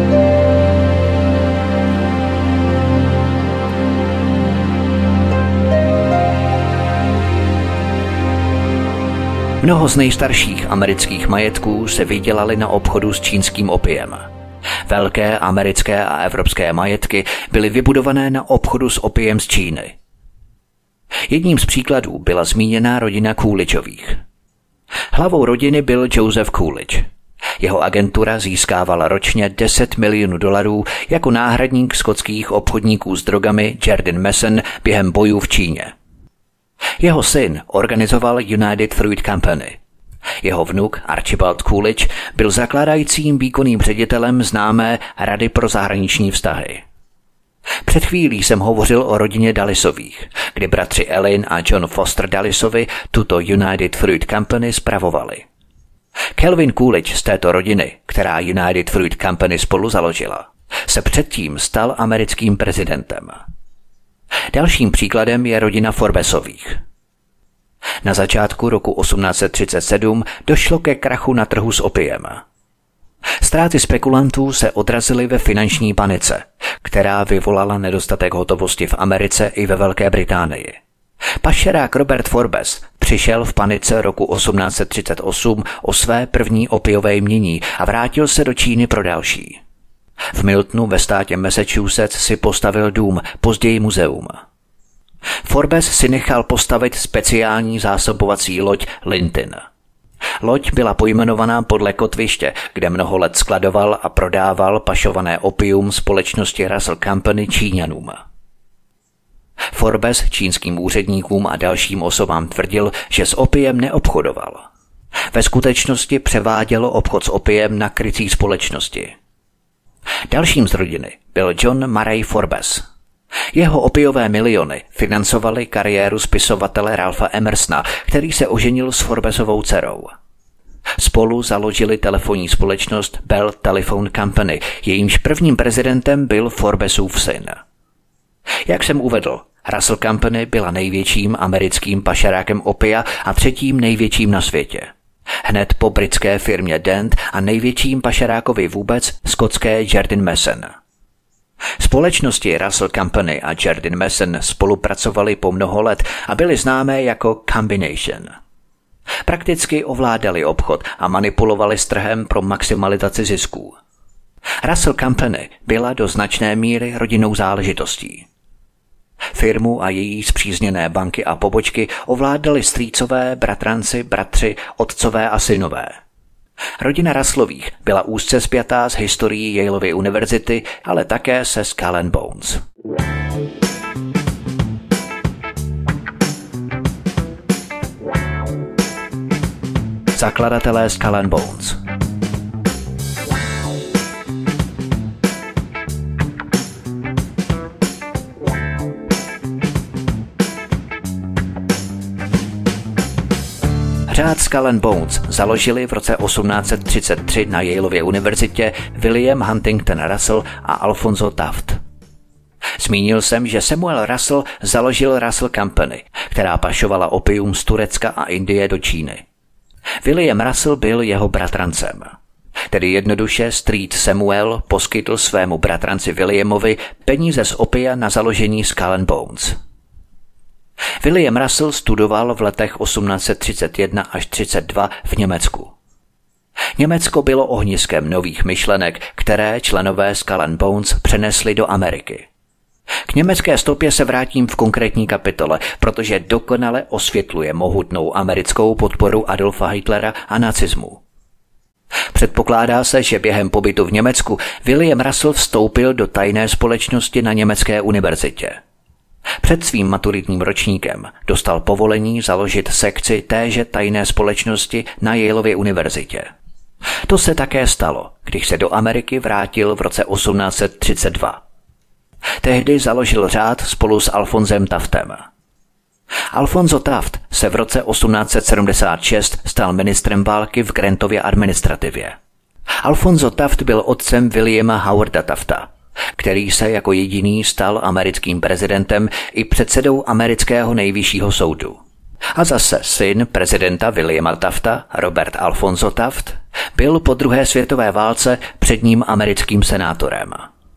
Mnoho z nejstarších amerických majetků se vydělali na obchodu s čínským opiem. Velké americké a evropské majetky byly vybudované na obchodu s opiem z Číny. Jedním z příkladů byla zmíněná rodina Coolidgeových. Hlavou rodiny byl Joseph Coolidge. Jeho agentura získávala ročně $10 milionů jako náhradník skotských obchodníků s drogami Jardine Mason během bojů v Číně. Jeho syn organizoval United Fruit Company. Jeho vnuk Archibald Coolidge byl zakládajícím výkonným ředitelem známé Rady pro zahraniční vztahy. Před chvílí jsem hovořil o rodině Dullisových, kdy bratři Ellen a John Foster Dullisovi tuto United Fruit Company spravovali. Calvin Coolidge z této rodiny, která United Fruit Company spolu založila, se předtím stal americkým prezidentem. Dalším příkladem je rodina Forbesových. Na začátku roku 1837 došlo ke krachu na trhu s opiem. Ztráty spekulantů se odrazily ve finanční panice, která vyvolala nedostatek hotovosti v Americe i ve Velké Británii. Pašerák Robert Forbes přišel v panice roku 1838 o své první opiové jmění a vrátil se do Číny pro další. V Miltonu ve státě Massachusetts si postavil dům, později muzeum. Forbes si nechal postavit speciální zásobovací loď Linton. Loď byla pojmenovaná podle kotviště, kde mnoho let skladoval a prodával pašované opium společnosti Russell Company Číňanům. Forbes čínským úředníkům a dalším osobám tvrdil, že s opiem neobchodoval. Ve skutečnosti převádělo obchod s opiem na krycí společnosti. Dalším z rodiny byl John Murray Forbes. Jeho opiové miliony financovaly kariéru spisovatele Ralpha Emersona, který se oženil s Forbesovou dcerou. Spolu založili telefonní společnost Bell Telephone Company, jejímž prvním prezidentem byl Forbesův syn. Jak jsem uvedl, Russell Company byla největším americkým pašerákem opia a třetím největším na světě. Hned po britské firmě Dent a největším pašerákovi vůbec skotské Jardine Mason. Společnosti Russell Company a Jardine Mason spolupracovali po mnoho let a byly známé jako Combination. Prakticky ovládali obchod a manipulovali s trhem pro maximalizaci zisků. Russell Company byla do značné míry rodinnou záležitostí. Firmu a její spřízněné banky a pobočky ovládali strýcové, bratranci, bratři, otcové a synové. Rodina Russellových byla úzce spjatá s historií Yaleovy univerzity, ale také se Skull and Bones. Zakladatelé Skull and Bones. Řád Skull and Bones založili v roce 1833 na Yaleově univerzitě William Huntington Russell a Alfonso Taft. Zmínil jsem, že Samuel Russell založil Russell Company, která pašovala opium z Turecka a Indie do Číny. William Russell byl jeho bratrancem. Tedy jednoduše strýc Samuel poskytl svému bratranci Williamovi peníze z opia na založení Skull and Bones. William Russell studoval v letech 1831 až 32 v Německu. Německo bylo ohniskem nových myšlenek, které členové Skull and Bones přenesli do Ameriky. K německé stopě se vrátím v konkrétní kapitole, protože dokonale osvětluje mohutnou americkou podporu Adolfa Hitlera a nacismu. Předpokládá se, že během pobytu v Německu William Russell vstoupil do tajné společnosti na německé univerzitě. Před svým maturitním ročníkem dostal povolení založit sekci téže tajné společnosti na Yaleově univerzitě. To se také stalo, když se do Ameriky vrátil v roce 1832. Tehdy založil řád spolu s Alfonzem Taftem. Alfonso Taft se v roce 1876 stal ministrem války v Grantově administrativě. Alfonso Taft byl otcem Williama Howarda Tafta, který se jako jediný stal americkým prezidentem i předsedou amerického nejvyššího soudu. A zase syn prezidenta Williama Tafta, Robert Alfonso Taft, byl po druhé světové válce předním americkým senátorem.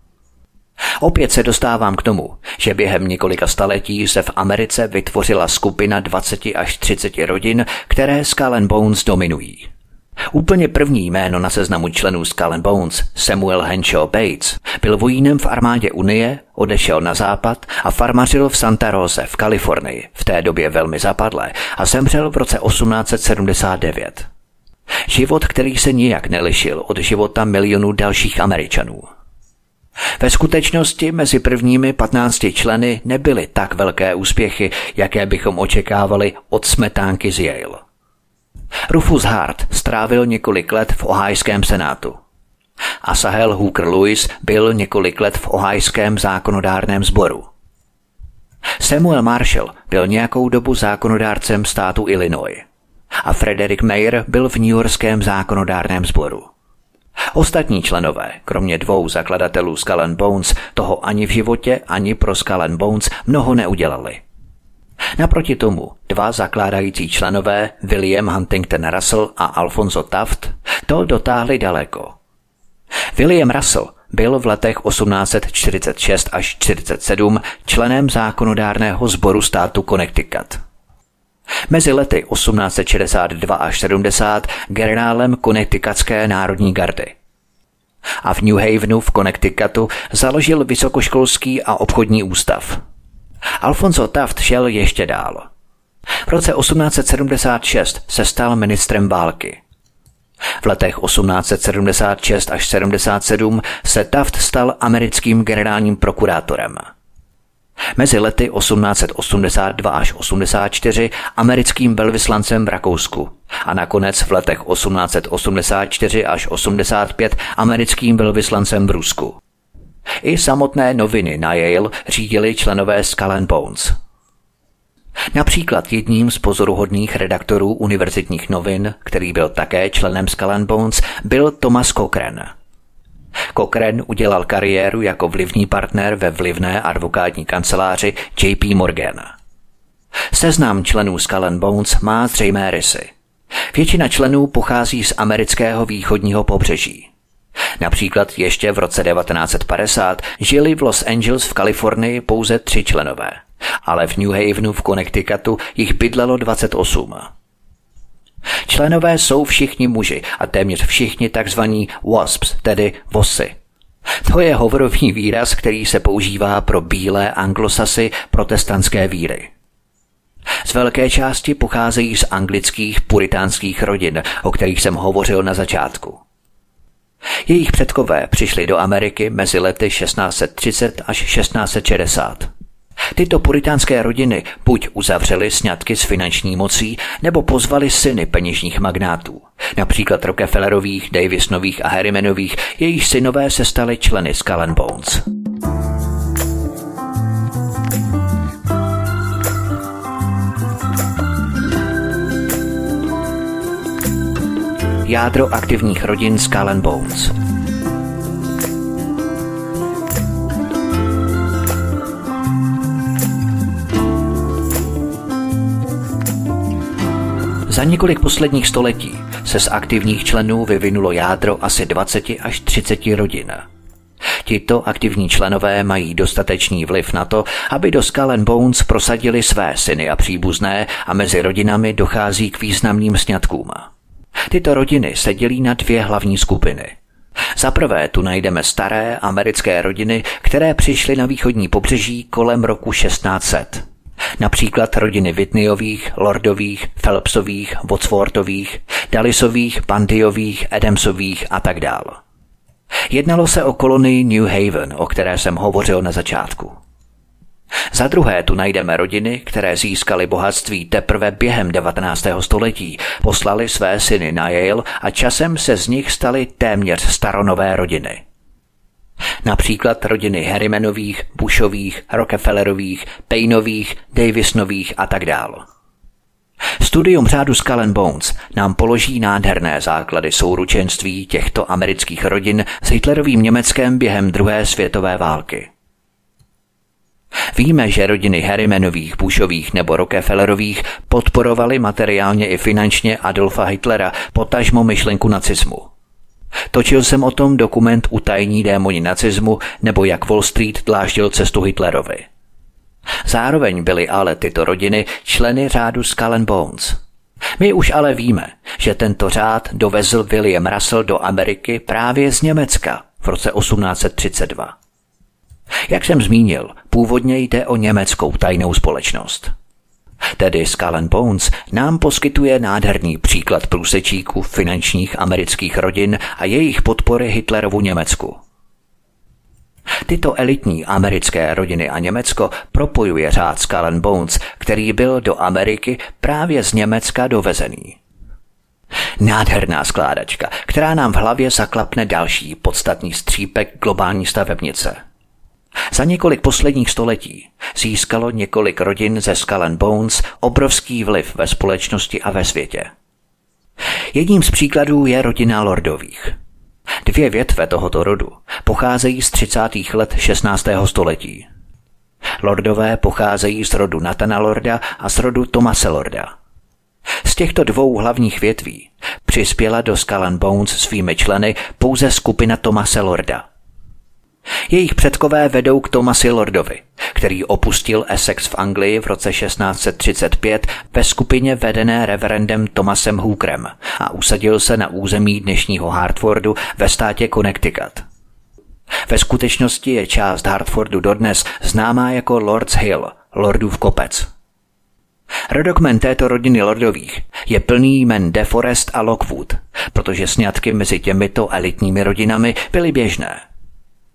Opět se dostávám k tomu, že během několika staletí se v Americe vytvořila skupina 20 až 30 rodin, které Skull and Bones dominují. Úplně první jméno na seznamu členů Skull and Bones, Samuel Henshaw Bates, byl vojínem v armádě Unie, odešel na západ a farmařil v Santa Rose v Kalifornii, v té době velmi zapadlé, a zemřel v roce 1879. Život, který se nijak nelišil od života milionů dalších Američanů. Ve skutečnosti mezi prvními 15 členy nebyly tak velké úspěchy, jaké bychom očekávali od smetánky z Yale. Rufus Hart strávil několik let v Ohajském senátu. Asahel Hooker Lewis byl několik let v Ohajském zákonodárném sboru. Samuel Marshall byl nějakou dobu zákonodárcem státu Illinois. A Frederick Mayer byl v newyorském zákonodárném sboru. Ostatní členové, kromě dvou zakladatelů Skull and Bones, toho ani v životě, ani pro Skull and Bones mnoho neudělali. Naproti tomu dva zakládající členové, William Huntington Russell a Alfonso Taft, to dotáhli daleko. William Russell byl v letech 1846 až 47 členem zákonodárného sboru státu Connecticut. Mezi lety 1862 až 70 generálem Connecticutské národní gardy. A v New Havenu v Connecticutu založil vysokoškolský a obchodní ústav. Alfonso Taft šel ještě dál. V roce 1876 se stal ministrem války. V letech 1876 až 77 se Taft stal americkým generálním prokurátorem. Mezi lety 1882 až 84 americkým velvyslancem v Rakousku a nakonec v letech 1884 až 85 americkým velvyslancem v Rusku. I samotné noviny na Yale řídili členové Skull and Bones. Například jedním z pozoruhodných redaktorů univerzitních novin, který byl také členem Skull and Bones, byl Thomas Cochrane. Cochrane udělal kariéru jako vlivný partner ve vlivné advokátní kanceláři JP Morgan. Seznam členů Skull and Bones má zřejmé rysy. Většina členů pochází z amerického východního pobřeží. Například ještě v roce 1950 žili v Los Angeles v Kalifornii pouze 3 členové, ale v New Havenu v Connecticutu jich bydlelo 28. Členové jsou všichni muži a téměř všichni takzvaní WASPs, tedy vosy. To je hovorový výraz, který se používá pro bílé anglosasy protestantské víry. Z velké části pocházejí z anglických puritánských rodin, o kterých jsem hovořil na začátku. Jejich předkové přišli do Ameriky mezi lety 1630 až 1660. Tyto puritánské rodiny buď uzavřely sňatky s finanční mocí, nebo pozvali syny peněžních magnátů, například Rockefellerových, Davisonových a Harrimanových, jejich synové se stali členy Skull and Bones. Jádro aktivních rodin Skull and Bones. Za několik posledních století se z aktivních členů vyvinulo jádro asi 20 až 30 rodin. Tito aktivní členové mají dostatečný vliv na to, aby do Skull and Bones prosadili své syny a příbuzné a mezi rodinami dochází k významným sňatkům. Tyto rodiny se dělí na 2 hlavní skupiny. Za prvé tu najdeme staré americké rodiny, které přišly na východní pobřeží kolem roku 1600. Například rodiny Whitneyových, Lordových, Phelpsových, Wadsworthových, Dallasových, Bundyových, Adamsových a tak dál. Jednalo se o kolonii New Haven, o které jsem hovořil na začátku. Za druhé tu najdeme rodiny, které získaly bohatství teprve během 19. století, poslali své syny na Yale a časem se z nich staly téměř staronové rodiny. Například rodiny Harrimanových, Bushových, Rockefellerových, Payneových, Davisonových a tak dál. Studium řádu Skull and Bones nám položí nádherné základy souručenství těchto amerických rodin s Hitlerovým Německem během druhé světové války. Víme, že rodiny Harrimanových, Bushových nebo Rockefellerových podporovaly materiálně i finančně Adolfa Hitlera, potažmo myšlenku nacismu. Točil jsem o tom dokument Utajení démoni nacismu nebo jak Wall Street dláždil cestu Hitlerovi. Zároveň byly ale tyto rodiny členy řádu Skull and Bones. My už ale víme, že tento řád dovezl William Russell do Ameriky právě z Německa v roce 1832. Jak jsem zmínil, původně jde o německou tajnou společnost. Tedy Skull and Bones nám poskytuje nádherný příklad průsečíku finančních amerických rodin a jejich podpory Hitlerovu Německu. Tyto elitní americké rodiny a Německo propojuje řád Skull and Bones, který byl do Ameriky právě z Německa dovezený. Nádherná skládačka, která nám v hlavě zaklapne další podstatný střípek globální stavebnice. Za několik posledních století získalo několik rodin ze Skull and Bones obrovský vliv ve společnosti a ve světě. Jedním z příkladů je rodina Lordových. 2 větve tohoto rodu pocházejí z 30. let 16. století. Lordové pocházejí z rodu Nathana Lorda a z rodu Thomase Lorda. Z těchto 2 hlavních větví přispěla do Skull and Bones svými členy pouze skupina Thomase Lorda. Jejich předkové vedou k Thomasi Lordovi, který opustil Essex v Anglii v roce 1635 ve skupině vedené reverendem Thomasem Hookerem a usadil se na území dnešního Hartfordu ve státě Connecticut. Ve skutečnosti je část Hartfordu dodnes známá jako Lord's Hill, Lordův kopec. Rodokmen této rodiny Lordových je plný jmen DeForest a Lockwood, protože sňatky mezi těmito elitními rodinami byly běžné.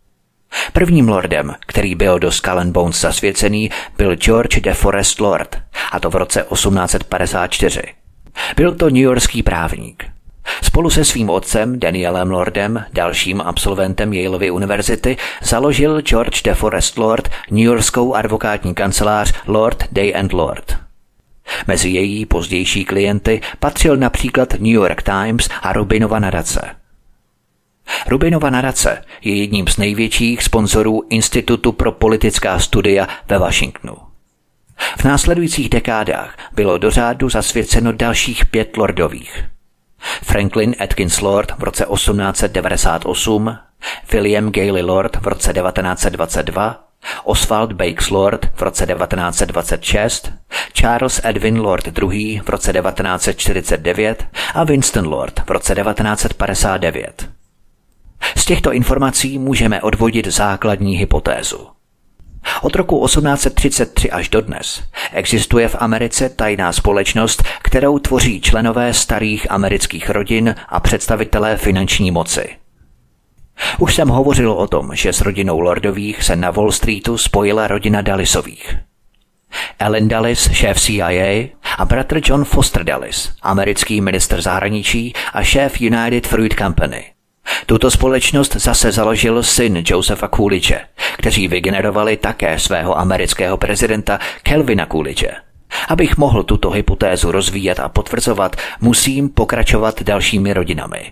Prvním lordem, který byl do Skull and Bones zasvěcený, byl George de Forest Lord, a to v roce 1854. Byl to newyorský právník. Spolu se svým otcem Danielem Lordem, dalším absolventem Yaleovy univerzity, založil George de Forest Lord newyorskou advokátní kancelář Lord Day & Lord. Mezi její pozdější klienty patřil například New York Times a Rubinova nadace. Rubinova nadace je jedním z největších sponzorů Institutu pro politická studia ve Washingtonu. V následujících dekádách bylo do řádu zasvěceno dalších 5 lordových. Franklin Atkins Lord v roce 1898, William Gayley Lord v roce 1922, Oswald Baker Lord v roce 1926, Charles Edwin Lord II. V roce 1949 a Winston Lord v roce 1959. Z těchto informací můžeme odvodit základní hypotézu. Od roku 1833 až dodnes existuje v Americe tajná společnost, kterou tvoří členové starých amerických rodin a představitelé finanční moci. Už jsem hovořil o tom, že s rodinou Lordových se na Wall Streetu spojila rodina Dullisových. Allen Dulles, šéf CIA, a bratr John Foster Dulles, americký ministr zahraničí a šéf United Fruit Company. Tuto společnost zase založil syn Josepha Coolidge, kteří vygenerovali také svého amerického prezidenta Calvina Coolidge. Abych mohl tuto hypotézu rozvíjet a potvrzovat, musím pokračovat dalšími rodinami.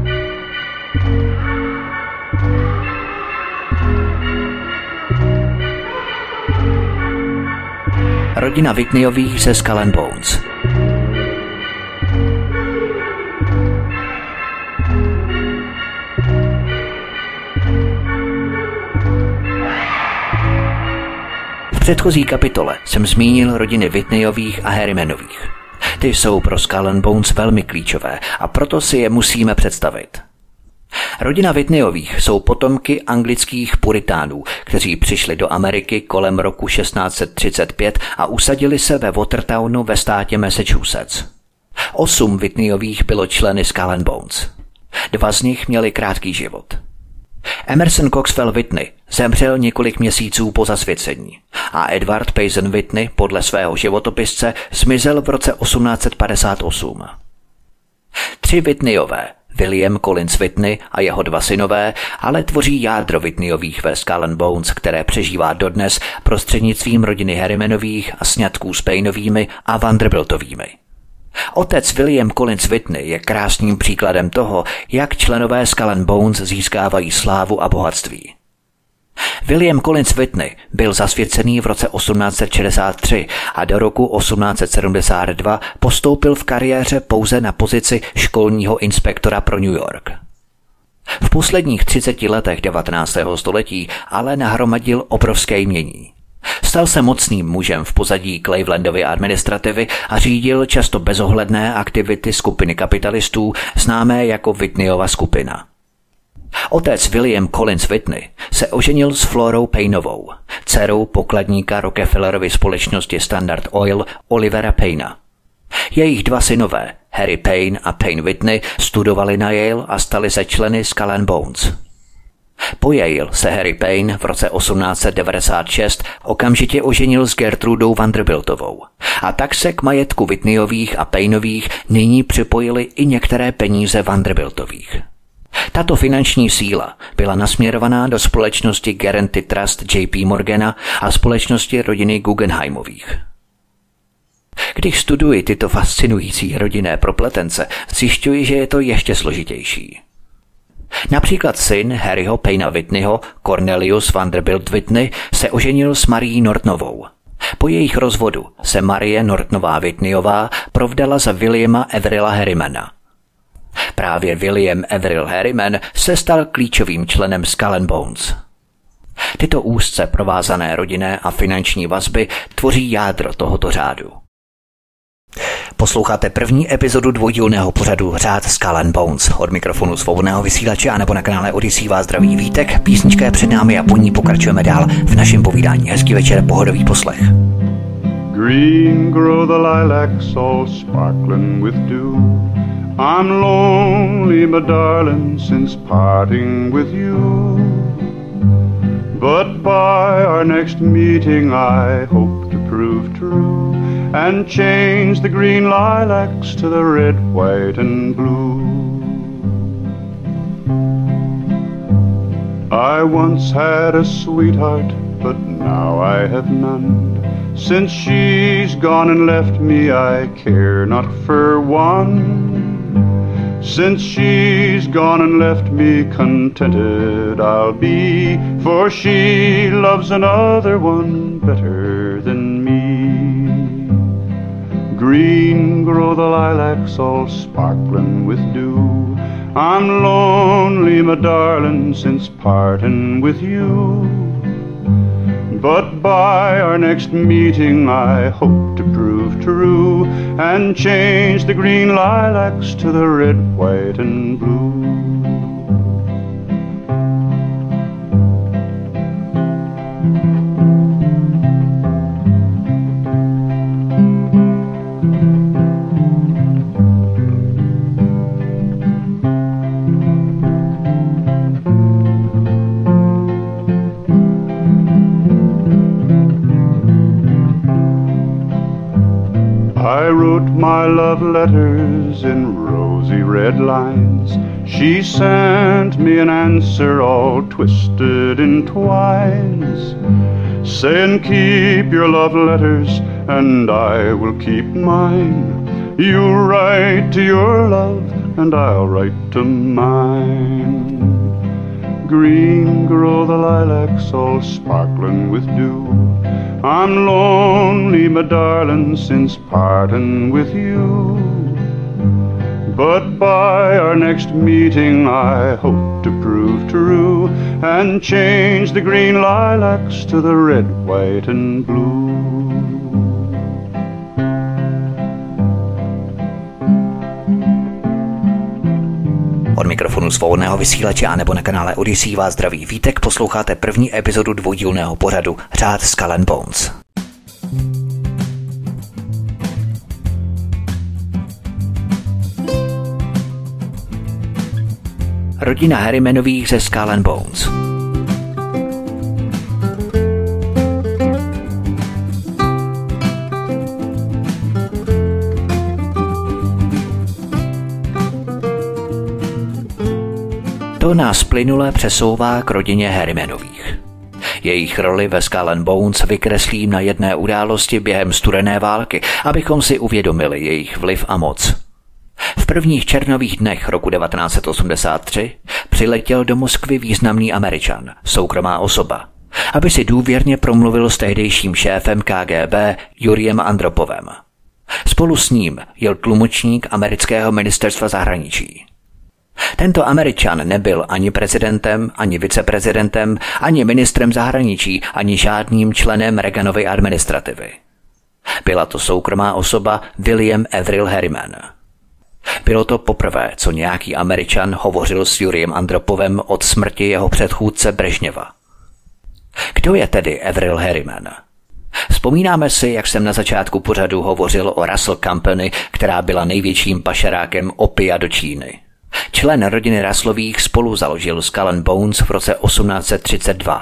Rodina Whitneyových ze Skull and Bones. V předchozí kapitole jsem zmínil rodiny Whitneyových a Harrimanových. Ty jsou pro Skull and Bones velmi klíčové a proto si je musíme představit. Rodina Whitneyových jsou potomky anglických puritánů, kteří přišli do Ameriky kolem roku 1635 a usadili se ve Watertownu ve státě Massachusetts. 8 Whitneyových bylo členy Skull and Bones. 2 z nich měli krátký život. Emerson Coxwell Whitney zemřel několik měsíců po zasvěcení a Edward Payson Whitney podle svého životopisce zmizel v roce 1858. 3 Whitneyové, William Collins Whitney a jeho 2 synové, ale tvoří jádro Whitneyových ve Skull and Bones, které přežívá dodnes prostřednictvím rodiny Harrimanových a sňatků s Paynovými a Vanderbiltovými. Otec William Collins Whitney je krásným příkladem toho, jak členové Skull and Bones získávají slávu a bohatství. William Collins Whitney byl zasvěcený v roce 1863 a do roku 1872 postoupil v kariéře pouze na pozici školního inspektora pro New York. V posledních 30 letech 19. století ale nahromadil obrovské jmění. Stal se mocným mužem v pozadí Clevelandovy administrativy a řídil často bezohledné aktivity skupiny kapitalistů známé jako Whitneyova skupina. Otec William Collins Whitney se oženil s Florou Paynovou, dcerou pokladníka Rockefellerovy společnosti Standard Oil Olivera Payna. Jejich 2 synové, Harry Payne a Payne Whitney, studovali na Yale a stali se členy Skull and Bones. Po Yale se Harry Payne v roce 1896 okamžitě oženil s Gertrudou Vanderbiltovou a tak se k majetku Whitneyových a Paynových nyní připojily i některé peníze Vanderbiltových. Tato finanční síla byla nasměrovaná do společnosti Guaranty Trust JP Morgana a společnosti rodiny Guggenheimových. Když studuji tyto fascinující rodinné propletence, zjišťuji, že je to ještě složitější. Například syn Harryho Payna Whitneyho, Cornelius Vanderbilt Whitney, se oženil s Marií Nortonovou. Po jejich rozvodu se Marie Nortonová Whitneyová provdala za Williama Averilla Harrimana. Právě William Averill Harriman se stal klíčovým členem Skull and Bones. Tyto úzce provázané rodinné a finanční vazby tvoří jádro tohoto řádu. Posloucháte první epizodu dvoudílného pořadu Řád Skull and Bones. Od mikrofonu svobodného vysílače a nebo na kanále Odyssey vás zdraví Vítek. Písnička je před námi a po ní pokračujeme dál v našem povídání. Hezký večer, pohodový poslech. Green grow the lilacs all sparkling with dew. I'm lonely, my darling, since parting with you. But by our next meeting I hope to prove true and change the green lilacs to the red, white, and blue. I once had a sweetheart, but now I have none. Since she's gone and left me, I care not for one. Since she's gone and left me, contented I'll be, for she loves another one better than me. Green grow the lilacs all sparkling with dew. I'm lonely, my darling, since parting with you. But by our next meeting I hope to prove true and change the green lilacs to the red, white, and blue. I wrote my love letters in rosy red lines. She sent me an answer all twisted in twines, saying, keep your love letters and I will keep mine. You write to your love and I'll write to mine. Green grow the lilacs all sparkling with dew. I'm lonely, my darling, since parting with you. But by our next meeting I hope to prove true and change the green lilacs to the red, white, and blue. Od mikrofonu svobodného vysílače a nebo na kanále Odyssey vás zdraví Vítek, posloucháte první epizodu dvoudílného pořadu Řád Skull and Bones. Rodina Harrimanových ze Skull and Bones. To nás plynule přesouvá k rodině Harrimanových. Jejich roli ve Skull and Bones vykreslím na jedné události během studené války, abychom si uvědomili jejich vliv a moc. V prvních červnových dnech roku 1983 přiletěl do Moskvy významný Američan, soukromá osoba, aby si důvěrně promluvil s tehdejším šéfem KGB Jurijem Andropovem. Spolu s ním jel tlumočník amerického ministerstva zahraničí. Tento Američan nebyl ani prezidentem, ani viceprezidentem, ani ministrem zahraničí, ani žádným členem Reaganovy administrativy. Byla to soukromá osoba William Averell Harriman. Bylo to poprvé, co nějaký Američan hovořil s Jurijem Andropovem od smrti jeho předchůdce Brežněva. Kdo je tedy Averell Harriman? Vzpomínáme si, jak jsem na začátku pořadu hovořil o Russell Company, která byla největším pašerákem opia do Číny. Člen rodiny Russellových spolu založil Skull and Bones v roce 1832.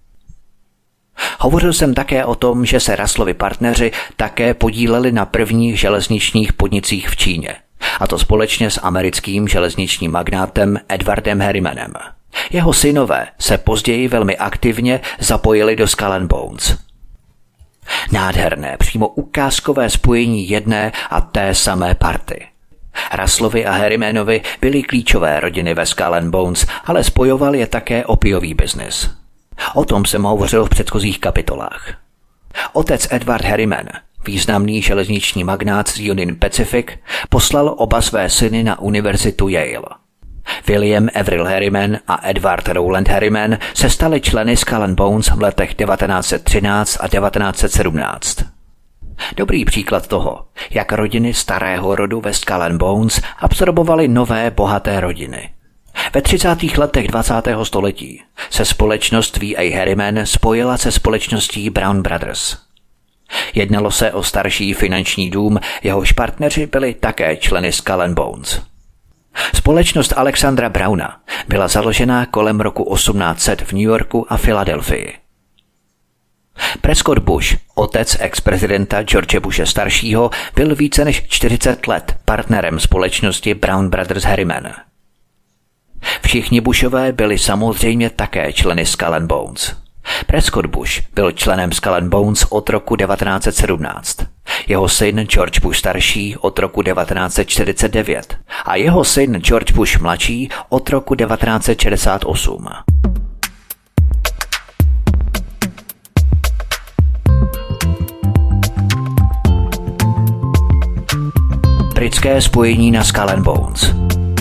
Hovořil jsem také o tom, že se Russellovi partneři také podíleli na prvních železničních podnicích v Číně, a to společně s americkým železničním magnátem Edwardem Harrimanem. Jeho synové se později velmi aktivně zapojili do Skull and Bones. Nádherné, přímo ukázkové spojení jedné a té samé party. Russellovi a Harrimanovi byly klíčové rodiny ve Skull and Bones, ale spojoval je také opiový biznis. O tom jsem hovořil v předchozích kapitolách. Otec Edward Harriman, významný železniční magnát z Union Pacific, poslal oba své syny na univerzitu Yale. William Averell Harriman a Edward Rowland Harriman se stali členy Skull and Bones v letech 1913 a 1917. Dobrý příklad toho, jak rodiny starého rodu ve Skull and Bones absorbovaly nové bohaté rodiny. Ve 30. letech 20. století se společnost V.A. Harriman spojila se společností Brown Brothers. Jednalo se o starší finanční dům, jehož partneři byli také členy Skull and Bones. Společnost Alexandra Browna byla založena kolem roku 1800 v New Yorku a Filadelfii. Prescott Bush, otec ex-prezidenta George Bushe staršího, byl více než 40 let partnerem společnosti Brown Brothers Harriman. Všichni Bushové byli samozřejmě také členy Skull and Bones. Prescott Bush byl členem Skull and Bones od roku 1917, jeho syn George Bush starší od roku 1949 a jeho syn George Bush mladší od roku 1968. Britské spojení na Skull and Bones.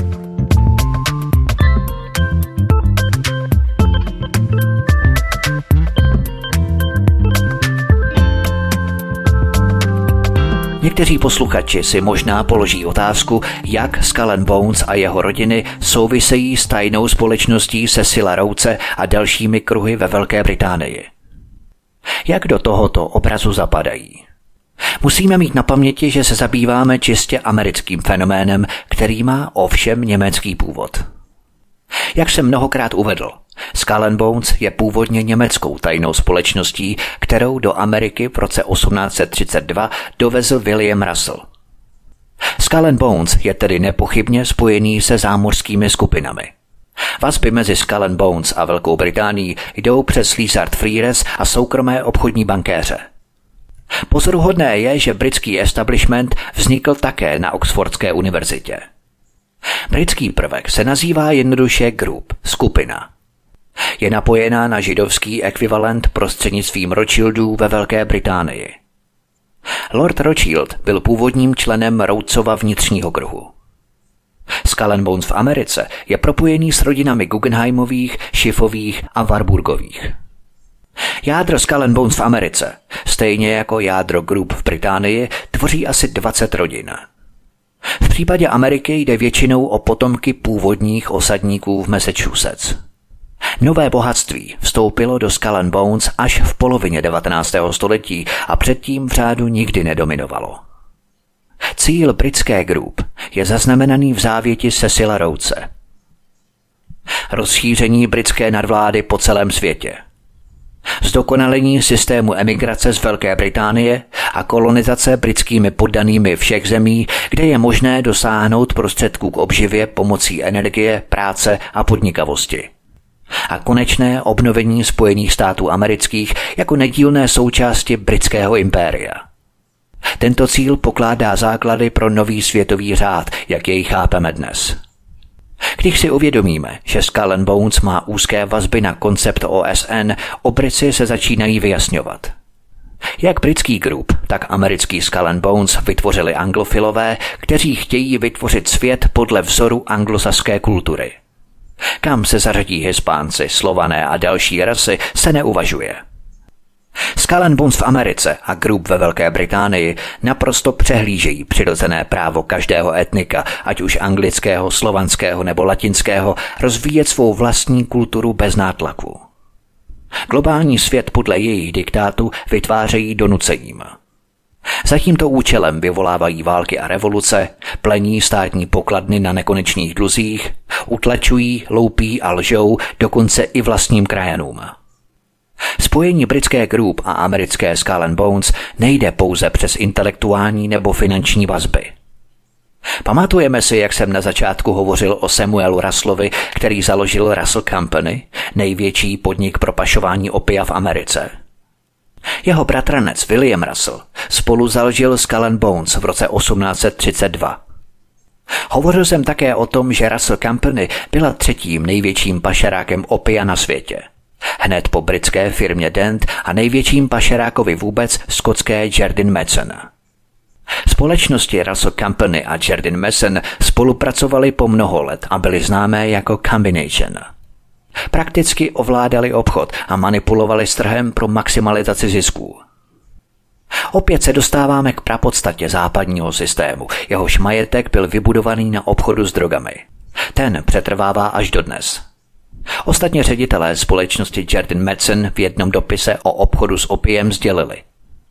Někteří posluchači si možná položí otázku, jak Skull and Bones a jeho rodiny souvisejí s tajnou společností Cecila Rhodese a dalšími kruhy ve Velké Británii. Jak do tohoto obrazu zapadají? Musíme mít na paměti, že se zabýváme čistě americkým fenoménem, který má ovšem německý původ. Jak jsem mnohokrát uvedl, Skull and Bones je původně německou tajnou společností, kterou do Ameriky v roce 1832 dovezl William Russell. Skull and Bones je tedy nepochybně spojený se zámořskými skupinami. Vazby mezi Skull and Bones a Velkou Británií jdou přes Lizard Freres a soukromé obchodní bankéře. Pozoruhodné je, že britský establishment vznikl také na Oxfordské univerzitě. Britský prvek se nazývá jednoduše group, skupina. Je napojená na židovský ekvivalent prostřednictvím Rothschildů ve Velké Británii. Lord Rothschild byl původním členem Rhodesova vnitřního kruhu. Skull and Bones v Americe je propojený s rodinami Guggenheimových, Schiffových a Warburgových. Jádro Skull and Bones v Americe, stejně jako jádro Group v Británii, tvoří asi 20 rodin. V případě Ameriky jde většinou o potomky původních osadníků v Massachusetts. Nové bohatství vstoupilo do Skull and Bones až v polovině 19. století a předtím v řádu nikdy nedominovalo. Cíl britské Group je zaznamenaný v závěti Cecila Rhodese. Rozšíření britské nadvlády po celém světě. Zdokonalení systému emigrace z Velké Británie a kolonizace britskými poddanými všech zemí, kde je možné dosáhnout prostředků k obživě pomocí energie, práce a podnikavosti. A konečné obnovení Spojených států amerických jako nedílné součásti britského impéria. Tento cíl pokládá základy pro nový světový řád, jak jej chápeme dnes. Když si uvědomíme, že Skull and Bones má úzké vazby na koncept OSN, obrysy se začínají vyjasňovat. Jak britský Group, tak americký Skull and Bones vytvořili anglofilové, kteří chtějí vytvořit svět podle vzoru anglosaské kultury. Kam se zařadí Hispánci, Slované a další rasy, se neuvažuje. Skull and Bones v Americe a Group ve Velké Británii naprosto přehlížejí přirozené právo každého etnika, ať už anglického, slovanského nebo latinského, rozvíjet svou vlastní kulturu bez nátlaku. Globální svět podle jejich diktátu vytvářejí donucením. Za tímto účelem vyvolávají války a revoluce, plení státní pokladny na nekonečných dluzích, utlačují, loupí a lžou dokonce i vlastním krajanům. Spojení britské Group a americké Skull and Bones nejde pouze přes intelektuální nebo finanční vazby. Pamatujeme si, jak jsem na začátku hovořil o Samuelu Russellovi, který založil Russell Company, největší podnik pro pašování opia v Americe. Jeho bratranec William Russell spolu založil Skull and Bones v roce 1832. Hovořil jsem také o tom, že Russell Company byla třetím největším pašerákem opia na světě. Hned po britské firmě Dent a největším pašerákovi vůbec skotské Jardine Mason. Společnosti Russell Company a Jardine Mason spolupracovali po mnoho let a byly známé jako Combination. Prakticky ovládali obchod a manipulovali s trhem pro maximalizaci zisků. Opět se dostáváme k prapodstatě západního systému, jehož majetek byl vybudovaný na obchodu s drogami. Ten přetrvává až dodnes. Ostatně ředitelé společnosti Jardine Mason v jednom dopise o obchodu s opiem sdělili: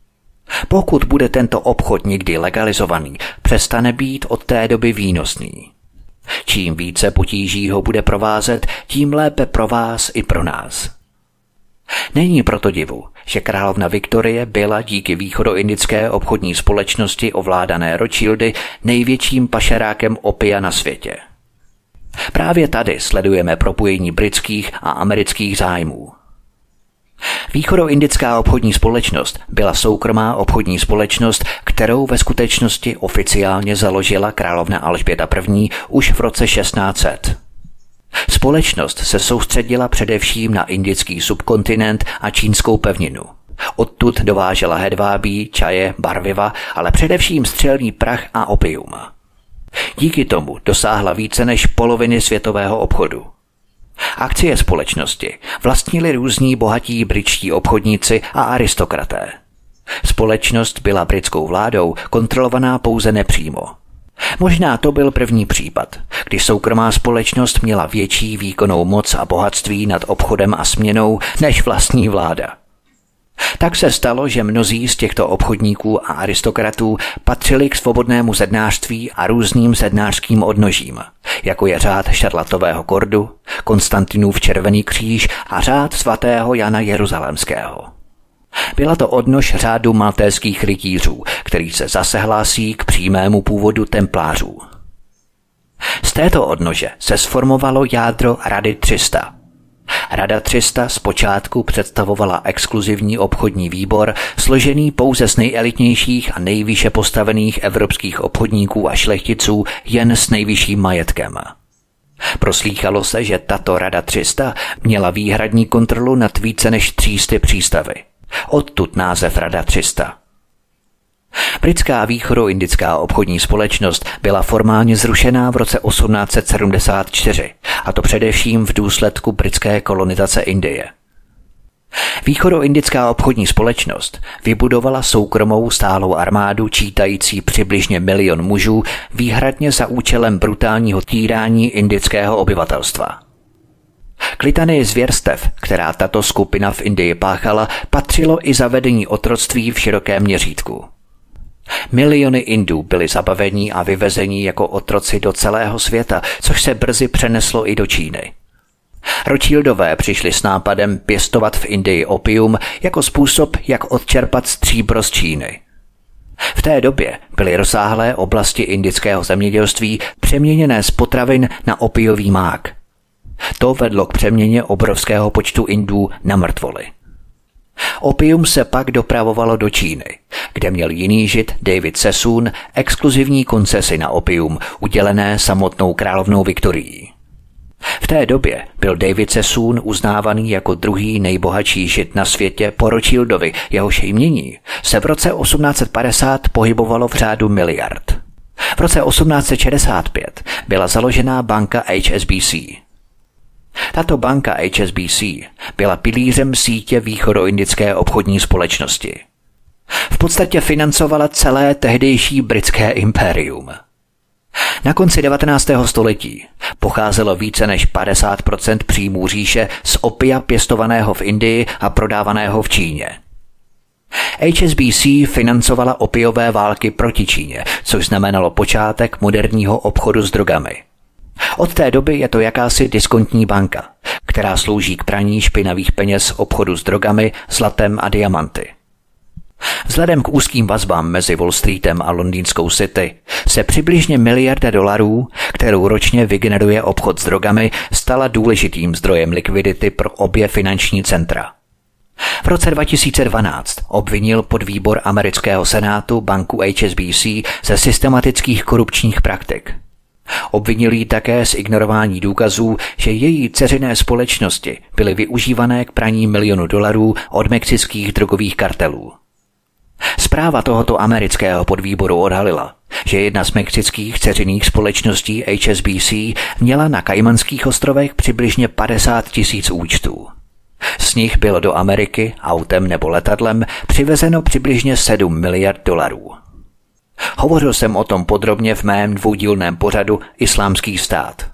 pokud bude tento obchod nikdy legalizovaný, přestane být od té doby výnosný. Čím více potíží ho bude provázet, tím lépe pro vás i pro nás. Není proto divu, že královna Viktorie byla díky východoindické obchodní společnosti ovládané Rothschildy největším pašerákem opia na světě. Právě tady sledujeme propojení britských a amerických zájmů. Východoindická obchodní společnost byla soukromá obchodní společnost, kterou ve skutečnosti oficiálně založila královna Alžběta I. už v roce 1600. Společnost se soustředila především na indický subkontinent a čínskou pevninu. Odtud dovážela hedvábí, čaje, barviva, ale především střelný prach a opium. Díky tomu dosáhla více než poloviny světového obchodu. Akcie společnosti vlastnili různí bohatí britští obchodníci a aristokraté. Společnost byla britskou vládou kontrolovaná pouze nepřímo. Možná to byl první případ, kdy soukromá společnost měla větší výkonnou moc a bohatství nad obchodem a směnou než vlastní vláda. Tak se stalo, že mnozí z těchto obchodníků a aristokratů patřili k svobodnému zednářství a různým zednářským odnožím, jako je řád šarlatového kordu, Konstantinův červený kříž a řád svatého Jana Jeruzalémského. Byla to odnož řádu maltéských rytířů, který se zase hlásí k přímému původu templářů. Z této odnože se sformovalo jádro Rady 300. Rada 300 zpočátku představovala exkluzivní obchodní výbor, složený pouze z nejelitnějších a nejvýše postavených evropských obchodníků a šlechticů jen s nejvyšším majetkem. Proslýchalo se, že tato Rada 300 měla výhradní kontrolu nad více než 300 přístavy. Odtud název Rada 300. Britská východoindická obchodní společnost byla formálně zrušená v roce 1874, a to především v důsledku britské kolonizace Indie. Východoindická obchodní společnost vybudovala soukromou stálou armádu čítající přibližně 1 milion mužů výhradně za účelem brutálního týrání indického obyvatelstva. K litanii zvěrstev, která tato skupina v Indii páchala, patřilo i zavedení otroctví v širokém měřítku. Miliony Indů byli zabaveni a vyvezeni jako otroci do celého světa, což se brzy přeneslo i do Číny. Rothschildové přišli s nápadem pěstovat v Indii opium jako způsob, jak odčerpat stříbro z Číny. V té době byly rozsáhlé oblasti indického zemědělství přeměněné z potravin na opiový mák. To vedlo k přeměně obrovského počtu Indů na mrtvoly. Opium se pak dopravovalo do Číny, kde měl jiný žid David Sassoon exkluzivní koncesi na opium udělené samotnou královnou Viktorií. V té době byl David Sassoon uznávaný jako druhý nejbohatší žid na světě po Rothschildovi, jehož jmění se v roce 1850 pohybovalo v řádu miliard. V roce 1865 byla založená banka HSBC. Tato banka HSBC byla pilířem sítě východoindické obchodní společnosti. V podstatě financovala celé tehdejší britské impérium. Na konci 19. století pocházelo více než 50% příjmů říše z opia pěstovaného v Indii a prodávaného v Číně. HSBC financovala opiové války proti Číně, což znamenalo počátek moderního obchodu s drogami. Od té doby je to jakási diskontní banka, která slouží k praní špinavých peněz, obchodu s drogami, zlatem a diamanty. Vzhledem k úzkým vazbám mezi Wall Streetem a londýnskou City se přibližně $1 miliard, kterou ročně vygeneruje obchod s drogami, stala důležitým zdrojem likvidity pro obě finanční centra. V roce 2012 obvinil podvýbor amerického senátu banku HSBC ze systematických korupčních praktik. Obvinil ji také z ignorování důkazů, že její dceřiné společnosti byly využívané k praní $1 milionu od mexických drogových kartelů. Zpráva tohoto amerického podvýboru odhalila, že jedna z mexických dceřiných společností HSBC měla na Kajmanských ostrovech přibližně 50 000 účtů. Z nich bylo do Ameriky autem nebo letadlem přivezeno přibližně $7 miliard. Hovořil jsem o tom podrobně v mém dvoudílném pořadu Islámský stát.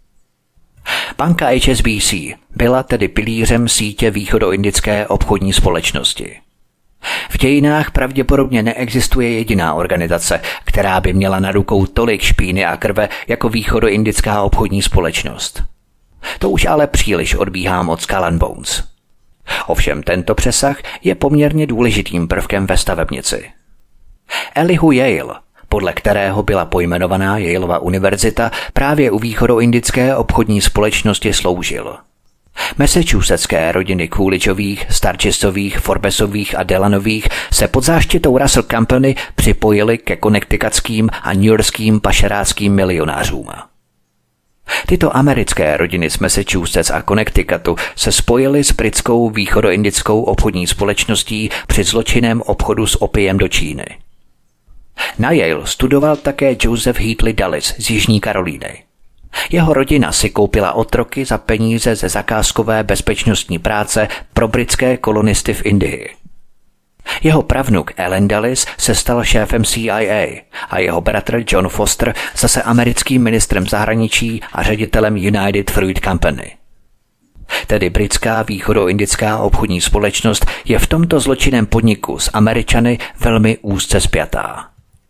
Banka HSBC byla tedy pilířem sítě východoindické obchodní společnosti. V dějinách pravděpodobně neexistuje jediná organizace, která by měla na rukou tolik špíny a krve jako Východoindická obchodní společnost. To už ale příliš odbíhám od Skull and Bones. Ovšem tento přesah je poměrně důležitým prvkem ve stavebnici. Elihu Yale, podle kterého byla pojmenovaná Yaleova univerzita, právě u Východoindické obchodní společnosti sloužil. Massachusettské rodiny Coolidgeových, Starchistových, Forbesových a Delanových se pod záštitou Russell Company připojily ke connecticutským a newyorským pašeráckým milionářům. Tyto americké rodiny z Massachusetts a Connecticutu se spojily s britskou Východoindickou obchodní společností při zločinném obchodu s opiem do Číny. Na Yale studoval také Joseph Heatley Dulles z Jižní Karolíny. Jeho rodina si koupila otroky za peníze ze zakázkové bezpečnostní práce pro britské kolonisty v Indii. Jeho pravnuk Allen Dulles se stal šéfem CIA a jeho bratr John Foster zase americkým ministrem zahraničí a ředitelem United Fruit Company. Tedy britská Východoindická obchodní společnost je v tomto zločinném podniku s Američany velmi úzce spjatá.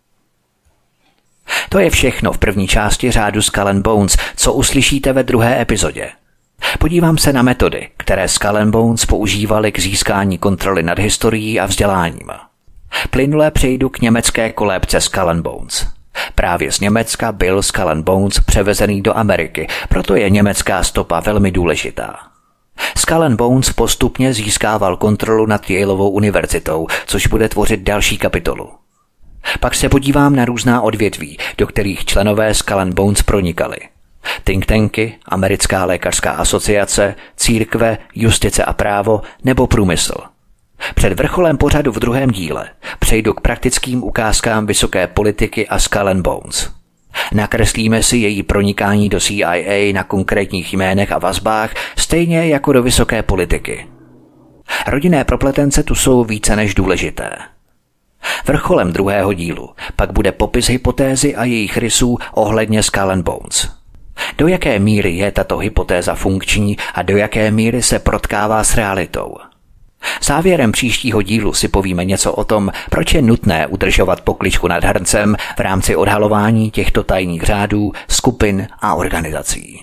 To je všechno v první části řádu Skull and Bones, co uslyšíte ve druhé epizodě. Podívám se na metody, které Skull and Bones používali k získání kontroly nad historií a vzděláním. Plynule přejdu k německé kolébce Skull and Bones. Právě z Německa byl Skull and Bones převezený do Ameriky, proto je německá stopa velmi důležitá. Skull and Bones postupně získával kontrolu nad Yaleovou univerzitou, což bude tvořit další kapitolu. Pak se podívám na různá odvětví, do kterých členové Skull and Bones pronikali. Think tanky, Americká lékařská asociace, církve, justice a právo nebo průmysl. Před vrcholem pořadu v druhém díle přejdu k praktickým ukázkám vysoké politiky a Skull and Bones. Nakreslíme si její pronikání do CIA na konkrétních jménech a vazbách, stejně jako do vysoké politiky. Rodinné propletence tu jsou více než důležité. Vrcholem druhého dílu pak bude popis hypotézy a jejich rysů ohledně Skull and Bones. Do jaké míry je tato hypotéza funkční a do jaké míry se protkává s realitou. Závěrem příštího dílu si povíme něco o tom, proč je nutné udržovat pokličku nad hrncem v rámci odhalování těchto tajných řádů, skupin a organizací.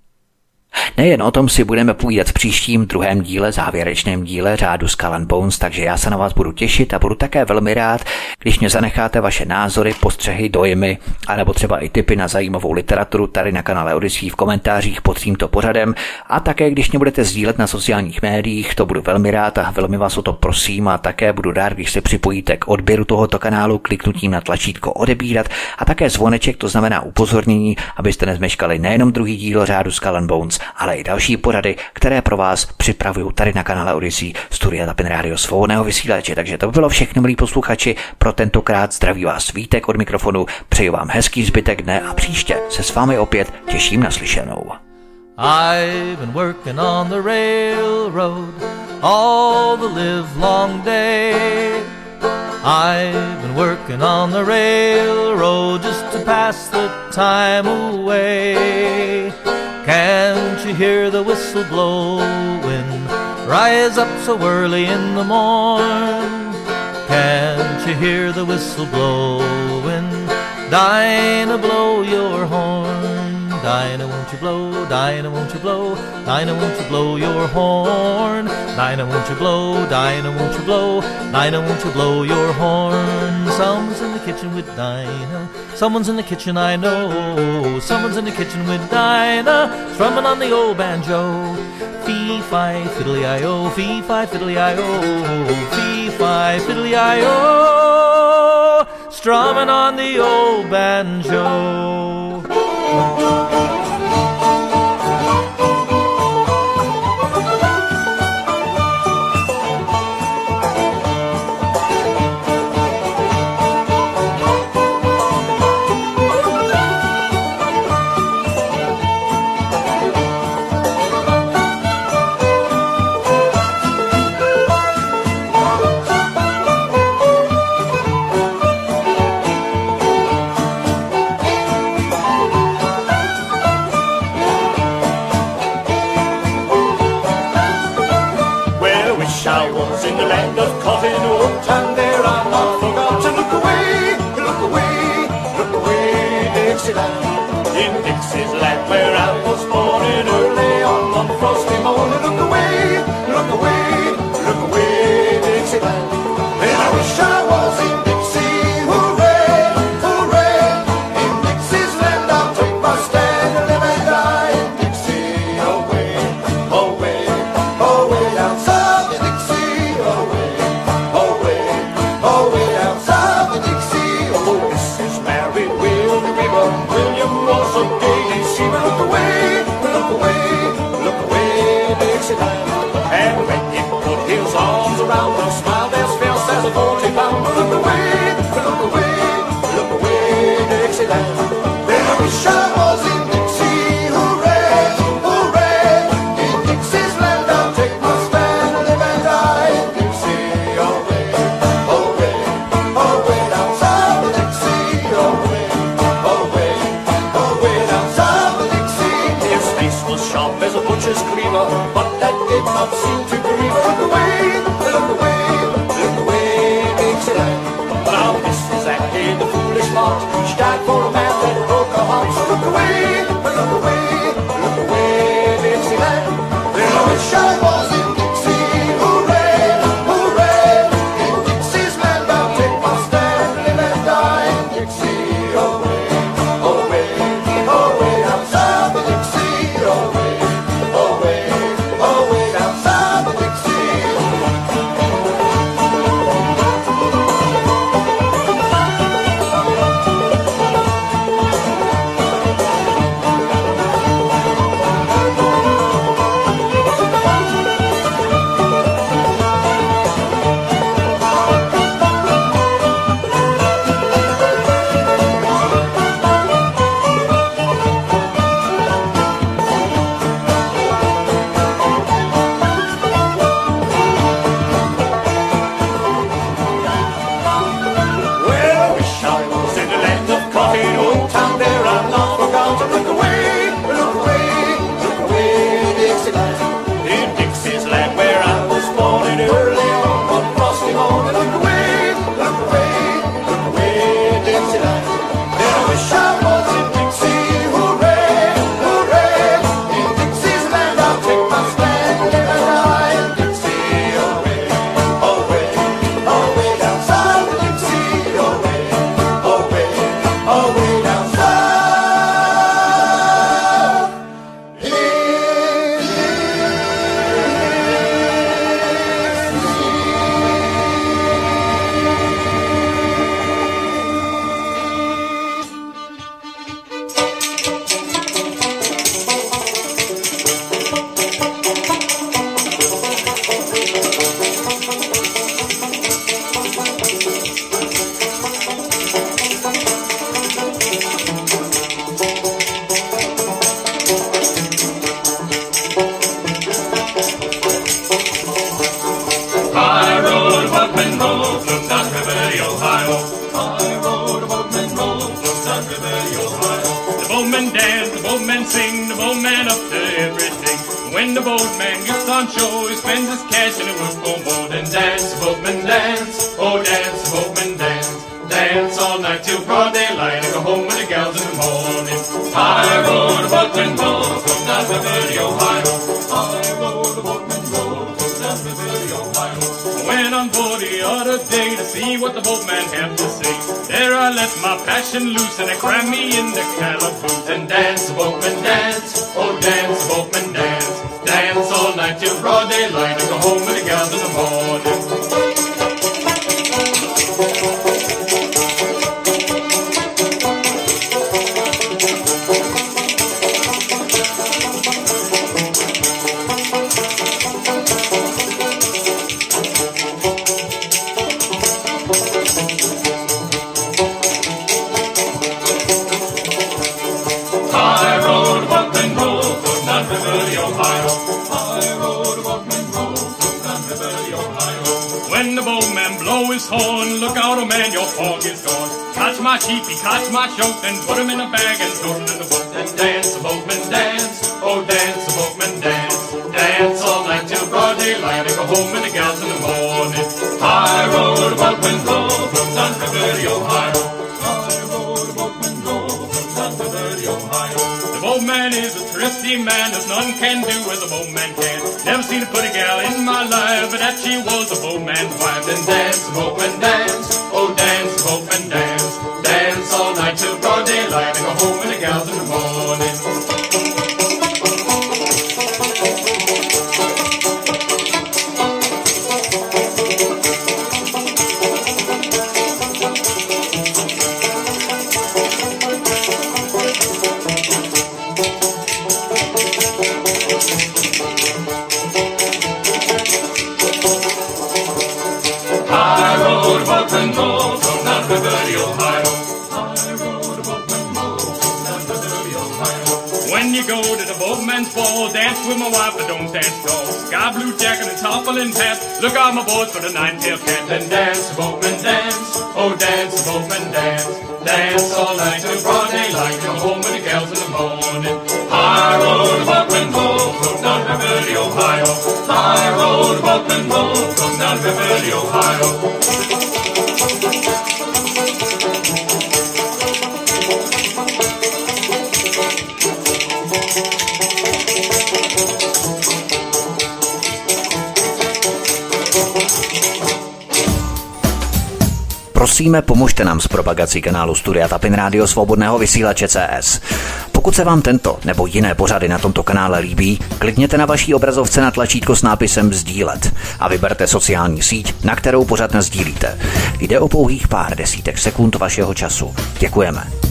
Nejen o tom si budeme povídat v příštím druhém díle, závěrečném díle řádu Skull and Bones, takže já se na vás budu těšit a budu také velmi rád, když mě zanecháte vaše názory, postřehy, dojmy, anebo třeba i tipy na zajímavou literaturu tady na kanále Odyssey v komentářích pod tímto pořadem a také když mě budete sdílet na sociálních médiích, to budu velmi rád a velmi vás o to prosím a také budu rád, když se připojíte k odběru tohoto kanálu kliknutím na tlačítko odebírat a také zvoneček, to znamená upozornění, abyste nezmeškali nejenom druhý díl řádu Skull and Bones, ale i další pořady, které pro vás připravuju tady na kanále Odyssey, Studia Tapin Rádio Svobodného vysílače. Takže to by bylo všechno, milí posluchači, pro tentokrát zdraví vás Vítek od mikrofonu, přeju vám hezký zbytek dne a příště se s vámi opět těším na slyšenou. I've been working on the railroad all the livelong day. I've been working on the railroad just to pass the time away. Can't you hear the whistle blowing? Rise up so early in the morn. Can't you hear the whistle blowing? Dinah, blow your horn. Dinah, won't you blow? Dinah, won't you blow? Dinah, won't you blow your horn? Dinah, won't you blow? Dinah, won't you blow? Dinah, won't you blow your horn? Someone's in the kitchen with Dinah. Someone's in the kitchen, I know. Someone's in the kitchen with Dinah, strumming on the old banjo. Fee-fi, fiddly-I-o, fee-fi, fiddly-I-o, fee-fi, fiddly-I-o, strumming on the old banjo. wish I was in Dixie, hooray, hooray. In Dixie's land I'll take my stand and live and die in Dixie. Away, away, away down south in Dixie. Away, away, away down south in Dixie. Oh, this is Mary Will the River. William was so gay and she would look away, Dixieland. And when he put his arms around her, smiled as fierce as a 40-pound. Look away, Dixieland. Then I wish I was in Dixie, hooray, hooray. In Dixie's land I'll take my stand and live and die in Dixie. Away, away, away down south of Dixie. Away, away, away down south of Dixie. His face was sharp as a butcher's cleaver, but that did not seem to grieve her. Look away, Dixieland. Now this is acting the foolish part. She died for a man that broke her heart. So look away, Dixieland. Then I wish I was in Dixie, hooray, hooray. In Dixie's land I'll take my stand, live and die in Dixie. Away, away, away down south of Dixie. Away, away, away down south of Dixie. When the boatman gets on shore, he spends his cash and he works for more than dance. Boatman dance, oh dance, boatman dance. Dance all night till broad daylight and go home with the gals in the morning. I rode a boatman boat from down the river to Ohio. I rode a boatman boat from down the river to Ohio. I went on board the other day to see what the boatman had to say. There I let my passion loose and I crammed me in the calaboose. And dance, boatman dance, oh dance, boatman dance. Dance all night till broad daylight and go home with the gals in the morning. When the boatman blow his horn, look out, oh man, your fog is gone. Catch my sheep, he catch my shoat, and put him in a bag and throw him in the boat. And dance, the boatman dance, oh dance, the boatman dance. Dance all night till broad daylight and go home with the gals in the morning. High road, boatman go from Don River to Ohio. High road, boatman go from Don River to Ohio. The boatman is a thrifty man, as none can do as a boatman can. Never seen a pretty gal in my life, but that she was a boatman's wife. Then dance, boatman, dance, oh dance, boatman, dance. Dance all night till broad daylight and go home with the gals in the morning. When you go to the boatman's ball, dance with my wife, but don't dance tall. Sky blue jacket and tarpaulin hat, look out my boys for the nine-tail cat. Then dance, boatman, dance, oh dance, boatman, dance. Dance all night till broad daylight, come home with the gals in the morning. High road, boatman, boat, float down River the Ohio. High road, boatman, boat, float down River the Ohio. Prosíme, pomožte nám s propagací kanálu Studia Tapin Rádio Svobodného vysílače CS. Pokud se vám tento nebo jiné pořady na tomto kanále líbí, klikněte na vaší obrazovce na tlačítko s nápisem sdílet a vyberte sociální síť, na kterou pořad nasdílíte. Jde o pouhých pár desítek sekund vašeho času. Děkujeme.